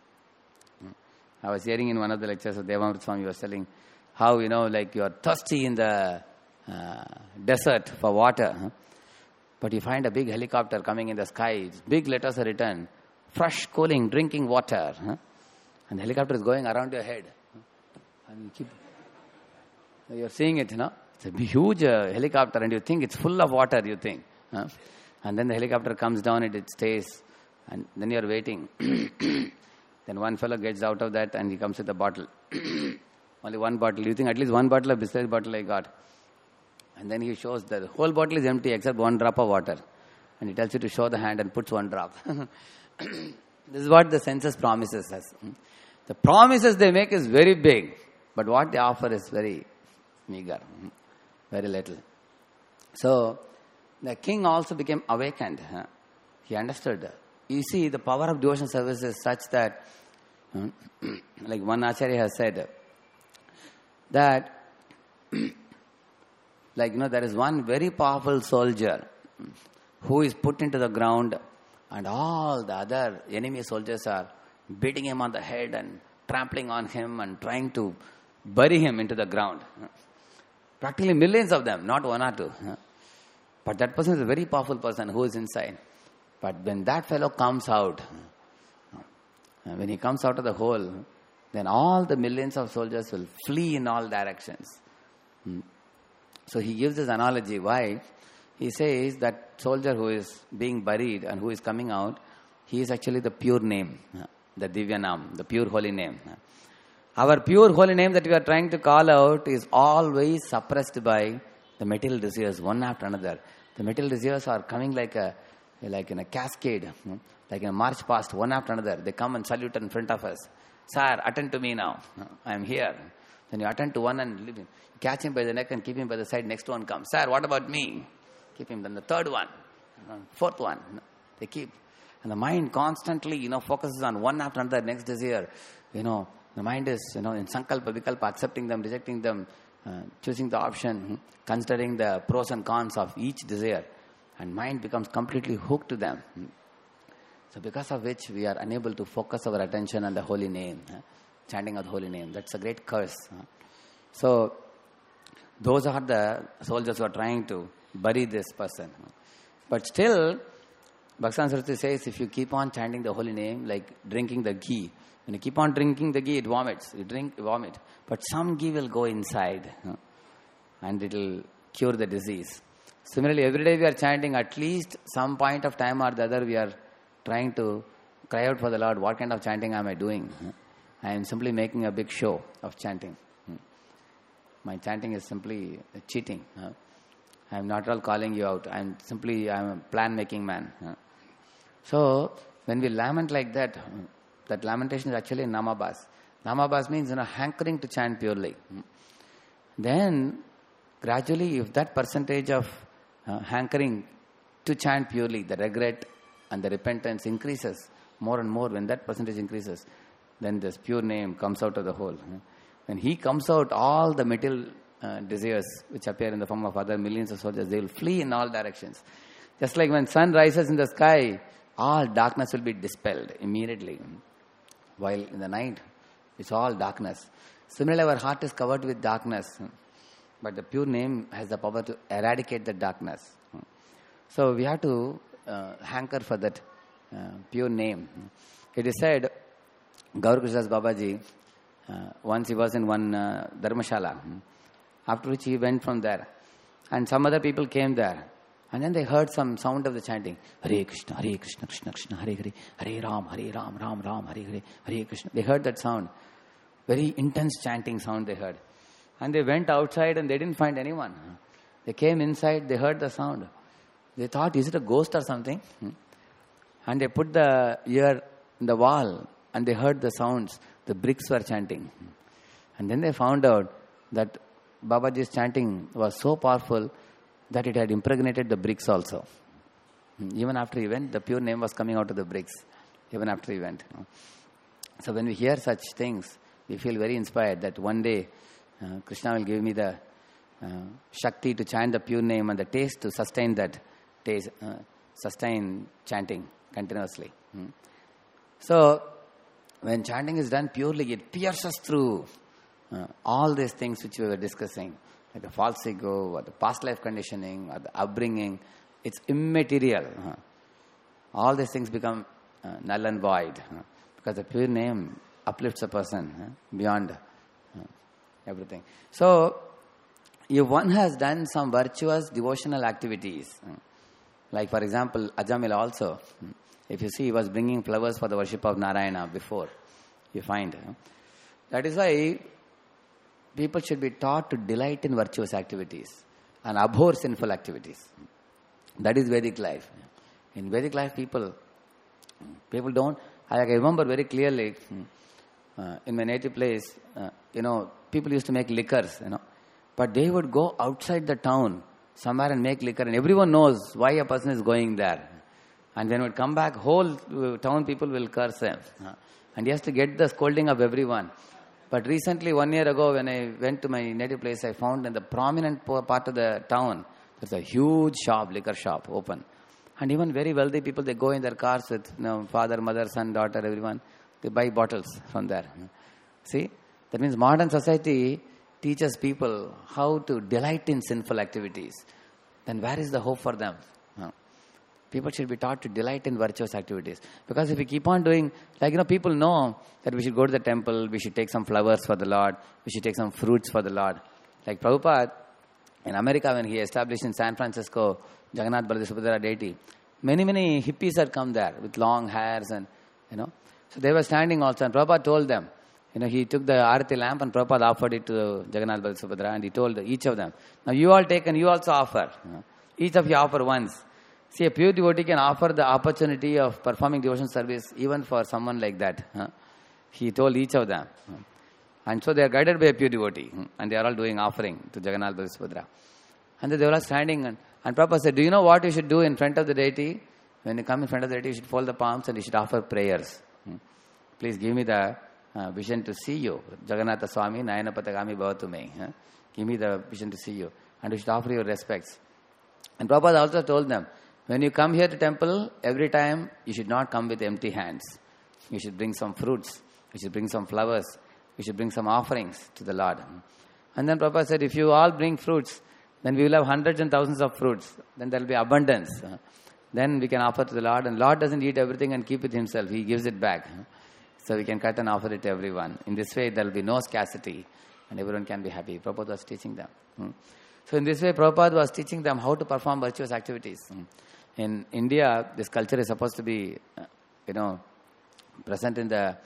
I was hearing in one of the lectures of Devamrita Swami, he was telling how, like you are thirsty in the desert for water, but you find a big helicopter coming in the sky, big letters are written, fresh, cooling, drinking water, and the helicopter is going around your head, and you're seeing it, it's a huge helicopter, and you think it's full of water, you think, and then the helicopter comes down and it stays, and then you're waiting. Then one fellow gets out of that and he comes with a bottle. Only one bottle. You think at least one bottle of Bisleri bottle I got. And then he shows that the whole bottle is empty except one drop of water. And he tells you to show the hand and puts one drop. This is what the senses promises us. The promises they make is very big. But what they offer is very meager. Very little. So, the king also became awakened. He understood. You see, the power of devotional service is such that, like one Acharya has said, that, there is one very powerful soldier who is put into the ground and all the other enemy soldiers are beating him on the head and trampling on him and trying to bury him into the ground. Practically millions of them, not one or two. But that person is a very powerful person who is inside. But when that fellow comes out, when he comes out of the hole, then all the millions of soldiers will flee in all directions. So he gives this analogy. Why? He says that soldier who is being buried and who is coming out, he is actually the pure name, the Divyanam, the pure holy name. Our pure holy name that we are trying to call out is always suppressed by the material desires, one after another. The material desires are coming like in a cascade, like in a march past, one after another. They come and salute in front of us. Sir, attend to me now. I am here. Then you attend to one and leave him. Catch him by the neck and keep him by the side. Next one comes. Sir, what about me? Keep him. Then the third one, fourth one. They keep. And the mind constantly, focuses on one after another, next desire. The mind is, in sankalpa, vikalpa, accepting them, rejecting them, choosing the option, considering the pros and cons of each desire. And mind becomes completely hooked to them. So because of which we are unable to focus our attention on the holy name, chanting of the holy name. That's a great curse. So those are the soldiers who are trying to bury this person. But still, Bhaktivedanta Saraswati says, if you keep on chanting the holy name, like drinking the ghee, when you keep on drinking the ghee, it vomits. You drink, you vomit. But some ghee will go inside and it will cure the disease. Similarly, every day we are chanting, at least some point of time or the other, we are trying to cry out for the Lord, what kind of chanting am I doing? I am simply making a big show of chanting. My chanting is simply cheating. I am not at all calling you out. I am a plan-making man. So, when we lament like that, that lamentation is actually namabhas. Namabhas means, hankering to chant purely. Then, gradually, if that percentage of hankering to chant purely, the regret and the repentance increases more and more, when that percentage increases, then this pure name comes out of the whole. When he comes out, all the material desires which appear in the form of other millions of soldiers, they will flee in all directions. Just like when sun rises in the sky, all darkness will be dispelled immediately. While in the night, it's all darkness. Similarly, our heart is covered with darkness. But the pure name has the power to eradicate the darkness. So we have to hanker for that pure name. It is said, Gaur Krishnadas Babaji, once he was in one dharmashala, after which he went from there. And some other people came there. And then they heard some sound of the chanting. Hare Krishna, Krishna Krishna, Hare Hare, Hare Ram, Ram Ram, Hare Hare, Hare Krishna. They heard that sound. Very intense chanting sound they heard. And they went outside and they didn't find anyone. They came inside, they heard the sound. They thought, is it a ghost or something? And they put the ear in the wall and they heard the sounds. The bricks were chanting. And then they found out that Babaji's chanting was so powerful that it had impregnated the bricks also. Even after he went, the pure name was coming out of the bricks. Even after he went. So when we hear such things, we feel very inspired that one day Krishna will give me the Shakti to chant the pure name and the taste to sustain that taste, sustain chanting continuously. So, when chanting is done purely, it pierces through all these things which we were discussing, like the false ego, or the past life conditioning, or the upbringing. It's immaterial. All these things become null and void because the pure name uplifts a person beyond everything. So, if one has done some virtuous devotional activities, like for example, Ajamila also, if you see, he was bringing flowers for the worship of Narayana before, you find. That is why people should be taught to delight in virtuous activities and abhor sinful activities. That is Vedic life. In Vedic life, people don't. I remember very clearly, in my native place, people used to make liquors, but they would go outside the town somewhere and make liquor, and everyone knows why a person is going there. And when we come back, whole town people will curse him. And he has to get the scolding of everyone. But recently, 1 year ago, when I went to my native place, I found in the prominent part of the town, there's a huge shop, liquor shop, open. And even very wealthy people, they go in their cars with father, mother, son, daughter, everyone. They buy bottles from there. See? That means modern society teaches people how to delight in sinful activities. Then where is the hope for them? People should be taught to delight in virtuous activities. Because if we keep on doing, people know that we should go to the temple, we should take some flowers for the Lord, we should take some fruits for the Lord. Like Prabhupada, in America, when he established in San Francisco, Jagannath Baladev Subhadra deity, many hippies had come there with long hairs and, So they were standing also, and Prabhupada told them, he took the Arati lamp and Prabhupada offered it to Jagannath Baladev Subhadra, and he told each of them, now you all take and you also offer. Each of you offer once. See, a pure devotee can offer the opportunity of performing devotional service even for someone like that. He told each of them. And so they are guided by a pure devotee. And they are all doing offering to Jagannath Baladev Subhadra. And they were all standing. And Prabhupada said, do you know what you should do in front of the deity? When you come in front of the deity, you should fold the palms and you should offer prayers. Please give me the vision to see you. Jagannatha Swami, Nayana Patagami Bhavatu Me. Give me the vision to see you. And you should offer your respects. And Prabhupada also told them, When you come here to temple, every time you should not come with empty hands. You should bring some fruits. You should bring some flowers. You should bring some offerings to the Lord. And then Prabhupada said, if you all bring fruits, then we will have hundreds and thousands of fruits. Then there will be abundance. Then we can offer to the Lord. And Lord doesn't eat everything and keep it himself. He gives it back. So we can cut and offer it to everyone. In this way, there will be no scarcity. And everyone can be happy. Prabhupada was teaching them. So in this way, Prabhupada was teaching them how to perform virtuous activities. In India, this culture is supposed to be, present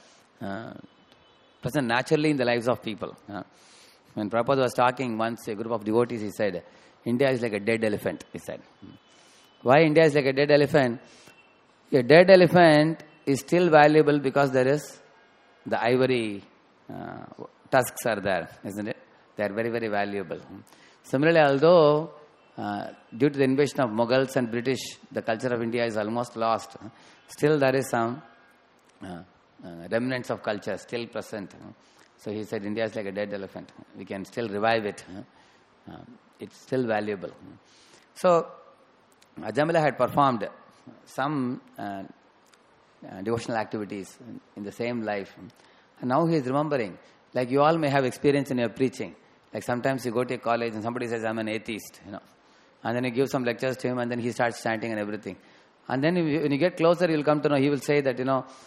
naturally in the lives of people. When Prabhupada was talking once, a group of devotees, he said, India is like a dead elephant, he said. Why India is like a dead elephant? A dead elephant is still valuable because there is the ivory tusks are there, isn't it? They are very, very valuable. Similarly, although due to the invasion of Mughals and British, the culture of India is almost lost, still there is some remnants of culture still present. So he said India is like a dead elephant. We can still revive it. It's still valuable. So Ajamila had performed some devotional activities in the same life. And now he is remembering. Like you all may have experience in your preaching. Like sometimes you go to a college and somebody says, I'm an atheist, And then you give some lectures to him and then he starts chanting and everything. And then when you get closer, you'll come to know, he will say that,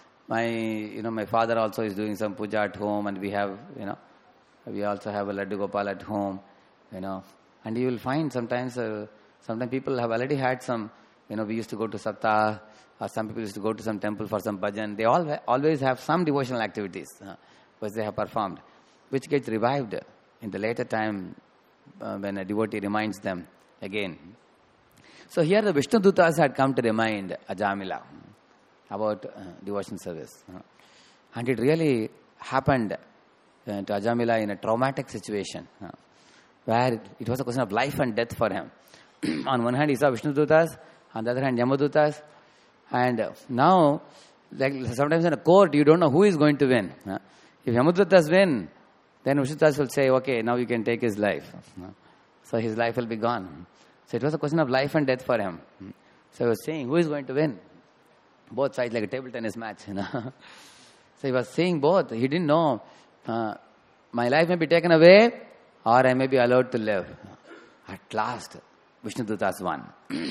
my father also is doing some puja at home and we have, we also have a Laddu Gopal at home, And you will find sometimes people have already had some, we used to go to Saptah, or some people used to go to some temple for some bhajan. They always have some devotional activities which they have performed, which gets revived in the later time when a devotee reminds them again. So here the Vishnu Dutas had come to remind Ajamila about devotion service. And it really happened to Ajamila in a traumatic situation where it was a question of life and death for him. On one hand he saw Vishnu Dutas, on the other hand Yamadutas. And now, like sometimes in a court, you don't know who is going to win. If Yamadutas win, then Vishnu Dutas will say, okay, now you can take his life. So his life will be gone. So it was a question of life and death for him. So he was saying, who is going to win? Both sides, like a table tennis match. So he was saying both. He didn't know, my life may be taken away or I may be allowed to live. At last, Vishnu Dutas won.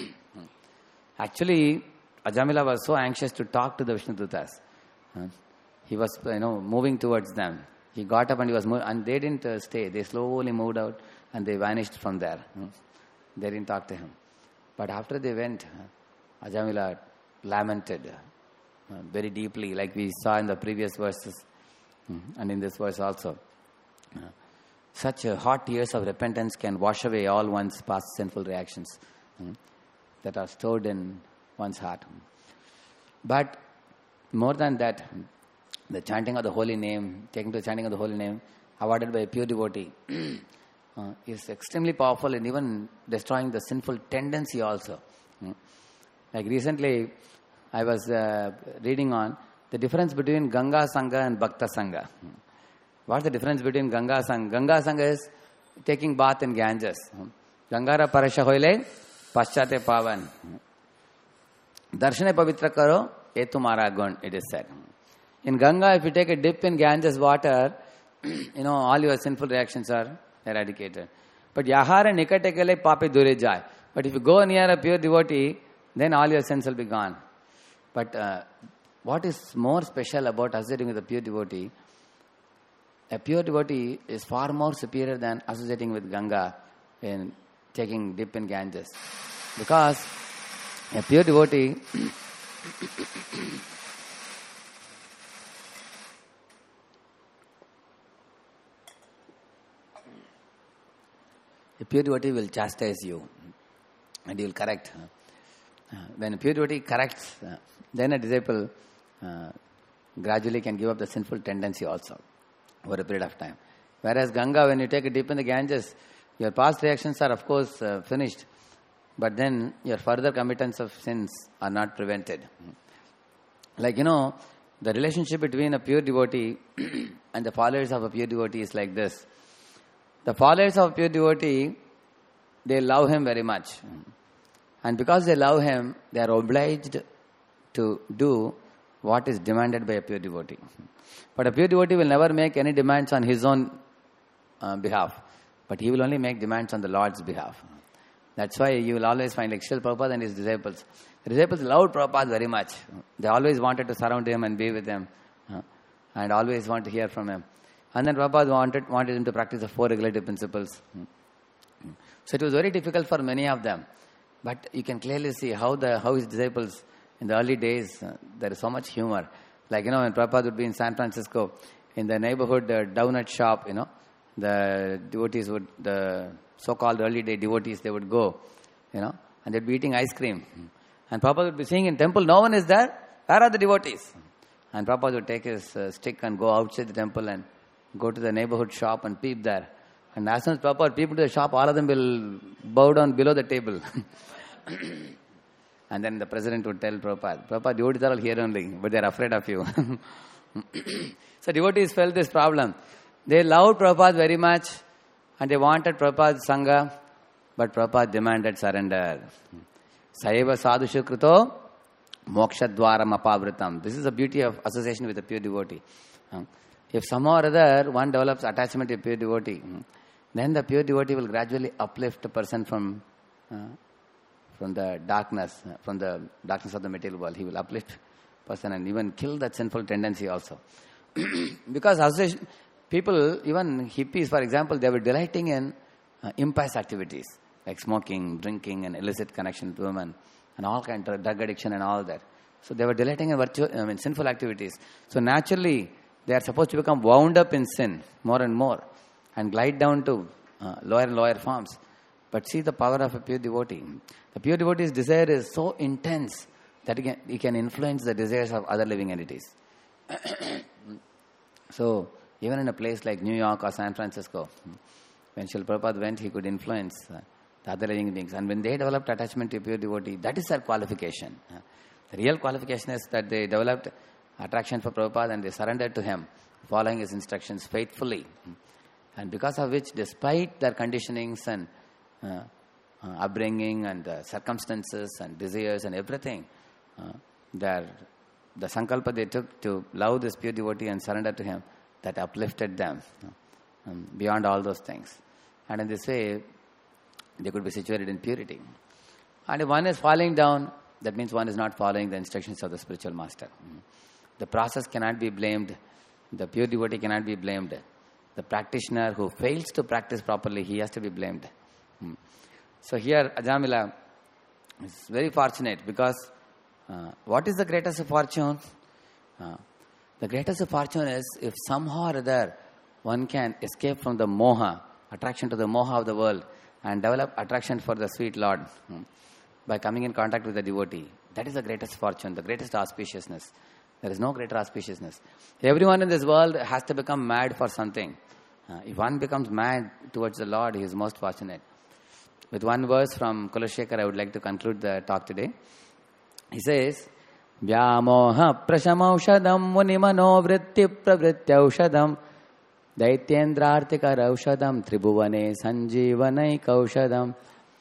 Actually, Ajamila was so anxious to talk to the Vishnu Dutas. He was, moving towards them. He got up and he was moving, and they didn't stay. They slowly moved out and they vanished from there. They didn't talk to him. But after they went, Ajamila lamented very deeply, like we saw in the previous verses and in this verse also. Such hot tears of repentance can wash away all one's past sinful reactions that are stored in one's heart. But more than that, the chanting of the holy name, taking to the chanting of the holy name, awarded by a pure devotee, is extremely powerful in even destroying the sinful tendency also. Like recently, I was reading on the difference between Ganga Sangha and Bhakta Sangha. What's the difference between Ganga Sangha? Ganga Sangha is taking bath in Ganges. Gangara Parasha Hoile, Paschate Pavan. Darshane Pavitra Karo, ye tumhara gun, it is said. In Ganga, if you take a dip in Ganges water, all your sinful reactions are eradicated. But Yahara Nikatekele Papi Dure Jai. But if you go near a pure devotee, then all your sins will be gone. But what is more special about associating with a pure devotee? A pure devotee is far more superior than associating with Ganga in taking dip in Ganges. Because a pure devotee will chastise you and he will correct. When a pure devotee corrects, then a disciple gradually can give up the sinful tendency also over a period of time. Whereas Ganga, when you take a dip in the Ganges, your past reactions are of course finished, but then your further committance of sins are not prevented. Like, the relationship between a pure devotee and the followers of a pure devotee is like this. The followers of a pure devotee, they love him very much. And because they love him, they are obliged to do what is demanded by a pure devotee. But a pure devotee will never make any demands on his own behalf. But he will only make demands on the Lord's behalf. That's why you will always find like Srila Prabhupada and his disciples. The disciples loved Prabhupada very much. They always wanted to surround him and be with him. And always want to hear from him. And then Prabhupada wanted him to practice the 4 regulative principles. So it was very difficult for many of them. But you can clearly see how his disciples, in the early days, there is so much humor. Like, when Prabhupada would be in San Francisco, in the neighborhood donut shop, the devotees the so-called early day devotees, they would go, and they'd be eating ice cream. And Prabhupada would be saying in temple, no one is there. Where are the devotees? And Prabhupada would take his stick and go outside the temple and go to the neighborhood shop and peep there. And as soon as Prabhupada peeped into the shop, all of them will bow down below the table. And then the president would tell Prabhupada, devotees are all here only, but they are afraid of you. So devotees felt this problem. They loved Prabhupada very much and they wanted Prabhupada's Sangha, but Prabhupada demanded surrender. Saiva sadhushu krito mokshadwaram apavritam. This is the beauty of association with a pure devotee. If somehow or other one develops attachment to a pure devotee, then the pure devotee will gradually uplift a person from the darkness of the material world. He will uplift person and even kill that sinful tendency also. Because association, people, even hippies for example, they were delighting in impious activities like smoking, drinking and illicit connection to women and all kinds of drug addiction and all that. So they were delighting in sinful activities. So naturally they are supposed to become wound up in sin more and more and glide down to lower and lower forms. But see the power of a pure devotee. The pure devotee's desire is so intense that he can influence the desires of other living entities. So even in a place like New York or San Francisco, when Srila Prabhupada went, he could influence the other living beings. And when they developed attachment to a pure devotee, that is their qualification. The real qualification is that they developed attraction for Prabhupada and they surrendered to him, following his instructions faithfully. And because of which, despite their conditionings and upbringing and circumstances and desires and everything, the sankalpa they took to love this pure devotee and surrender to him, that uplifted them beyond all those things. And in this way, they could be situated in purity. And if one is falling down, that means one is not following the instructions of the spiritual master. The process cannot be blamed. The pure devotee cannot be blamed. The practitioner who fails to practice properly, he has to be blamed. So here, Ajamila is very fortunate because what is the greatest fortune? The greatest fortune is if somehow or other one can escape from the moha, attraction to the moha of the world, and develop attraction for the sweet Lord by coming in contact with the devotee. That is the greatest fortune, the greatest auspiciousness. There is no greater auspiciousness. Everyone in this world has to become mad for something. If one becomes mad towards the Lord, he is most fortunate. With one verse from Kulashekar, I would like to conclude the talk today. He says, Vyamoha prashamaushadam munimano vritti pravrityaushadam daityendrartikaraushadam tribhuvane sanjeevanaikaushadam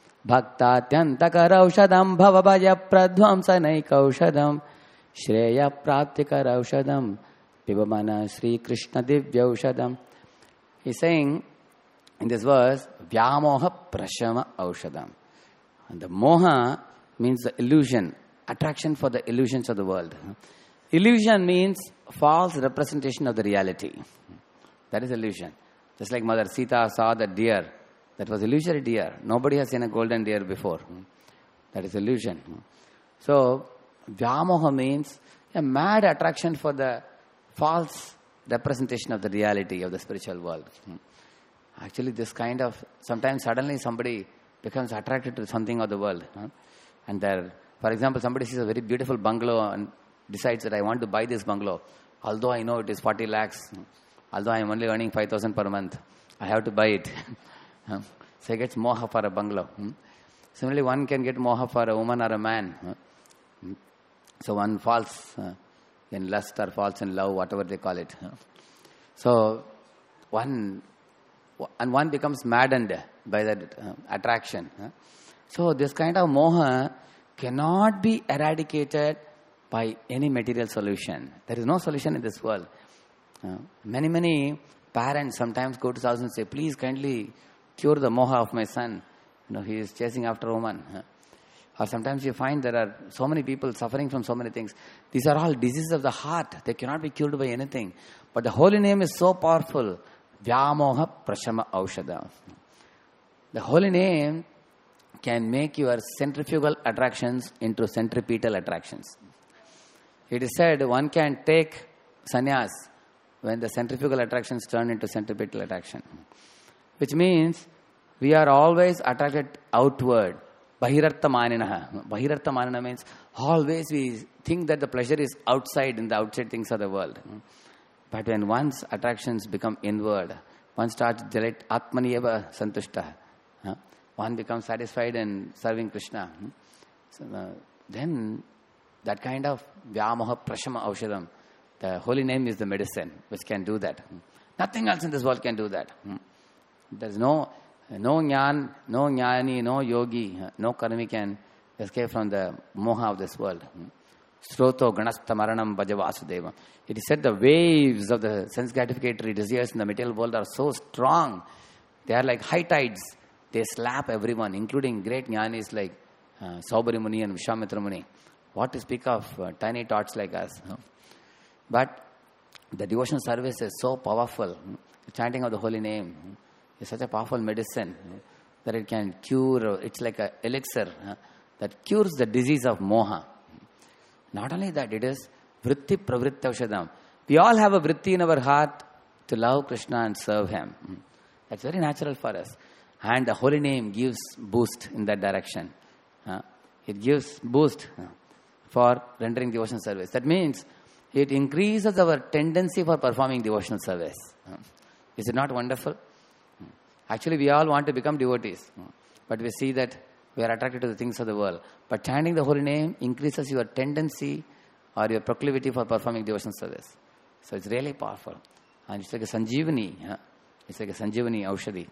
bhaktatyantakaraushadam bhavabhaya pradvamsanaikaushadam shreya praptikaraushadam pibamana Sri Krishna divyaushadam. He's saying in this verse, Vyamoha prashama aushadam. And the moha means the illusion, attraction for the illusions of the world. Illusion means false representation of the reality. That is illusion. Just like Mother Sita saw the deer. That was illusory deer. Nobody has seen a golden deer before. That is illusion. So, Vyamoha means a mad attraction for the false representation of the reality of the spiritual world. Actually, this kind of, sometimes suddenly somebody becomes attracted to something of the world. And there, for example, somebody sees a very beautiful bungalow and decides that I want to buy this bungalow. Although I know it is 40 lakhs, although I am only earning 5,000 per month, I have to buy it. So he gets moha for a bungalow. Similarly, one can get moha for a woman or a man. So one falls in lust or falls in love, whatever they call it. So one becomes maddened by that attraction. So this kind of moha cannot be eradicated by any material solution. There is no solution in this world. Many parents sometimes go to his house and say, please kindly cure the moha of my son. He is chasing after a woman. Or sometimes you find there are so many people suffering from so many things. These are all diseases of the heart. They cannot be cured by anything. But the holy name is so powerful. Vyamoha prashama aushada. The holy name can make your centrifugal attractions into centripetal attractions. It is said one can take sannyas when the centrifugal attractions turn into centripetal attraction. Which means we are always attracted outward. Bahirartha maninaha. Bahirartha manina means always we think that the pleasure is outside in the outside things of the world. But when one's attractions become inward, one starts delight atmaniyeva santushta. One becomes satisfied in serving Krishna. Then that kind of vyamoha prashama aushadam, the holy name is the medicine which can do that. Nothing else in this world can do that. There is no jnani, no yogi, no karmi can escape from the moha of this world. Sroto ganasta maranam bhaja vasudeva. It is said the waves of the sense gratificatory desires in the material world are so strong. They are like high tides. They slap everyone, including great jnanis like Saubhari Muni and Vishwamitra Muni. What to speak of tiny tots like us. But the devotional service is so powerful. The chanting of the holy name is such a powerful medicine that it can cure. It's like an elixir that cures the disease of moha. Not only that, it is vritti pravritti aushadam. We all have a vritti in our heart to love Krishna and serve Him. That's very natural for us. And the holy name gives boost in that direction. It gives boost for rendering devotional service. That means it increases our tendency for performing devotional service. Is it not wonderful? Actually, we all want to become devotees. But we see that we are attracted to the things of the world. But chanting the holy name increases your tendency or your proclivity for performing devotional service. So it's really powerful. And it's like a sanjeevani. It's like a sanjeevani aushadhi.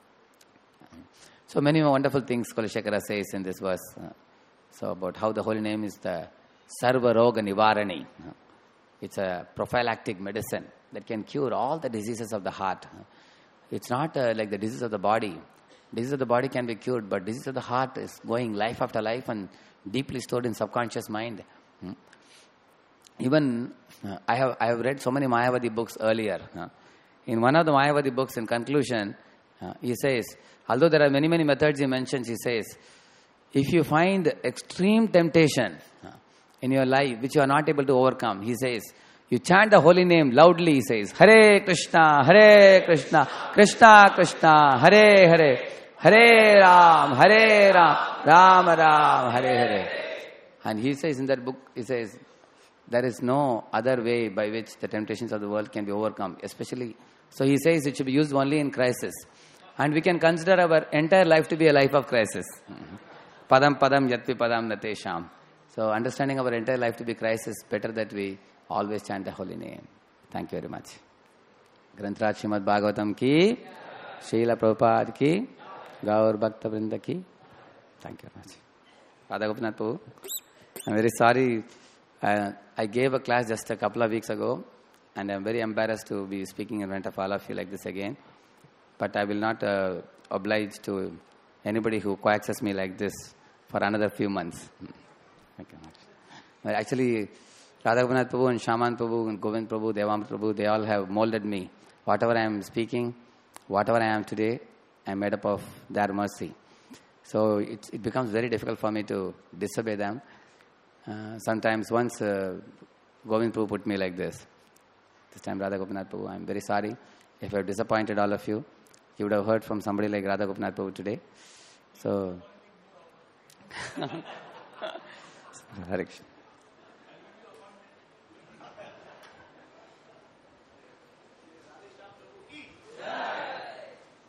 So many wonderful things Kulashekara says in this verse. So about how the holy name is the sarva roga nivarani. It's a prophylactic medicine that can cure all the diseases of the heart. It's not like the disease of the body. Disease of the body can be cured, but disease of the heart is going life after life and deeply stored in subconscious mind. Even I have read so many Mayavadi books earlier. In one of the Mayavadi books, in conclusion, he says, although there are many methods he mentions, he says, if you find extreme temptation in your life which you are not able to overcome, he says, you chant the holy name loudly, he says, Hare Krishna, Krishna Krishna, Hare Hare, Hare Ram, Ram Ram, Hare Hare. And he says in that book, he says, there is no other way by which the temptations of the world can be overcome, especially. So he says it should be used only in crisis. And we can consider our entire life to be a life of crisis. Padam yatvi padam natesham. So understanding our entire life to be crisis, better that we always chant the holy name. Thank you very much. Grantraj Srimad Bhagavatam ki, Srila Prabhupada ki, Gaur Bhakta Vrinda ki. Thank you very much. Radha Gopinath Prabhu, I'm very sorry. I gave a class just a couple of weeks ago, and I'm very embarrassed to be speaking in front of all of you like this again. But I will not oblige to anybody who coaxes me like this for another few months. Thank you very much. But actually, Radha Gopinath Prabhu and Shaman Prabhu and Govind Prabhu, Devamrit Prabhu, they all have molded me. Whatever I am speaking, whatever I am today, I am made up of their mercy. So it becomes very difficult for me to disobey them. Sometimes once Govind Prabhu put me like this. This time Radha Gopinath Prabhu, I am very sorry if I have disappointed all of you. You would have heard from somebody like Radha Gopinath Prabhu today. So, Hare Krishna.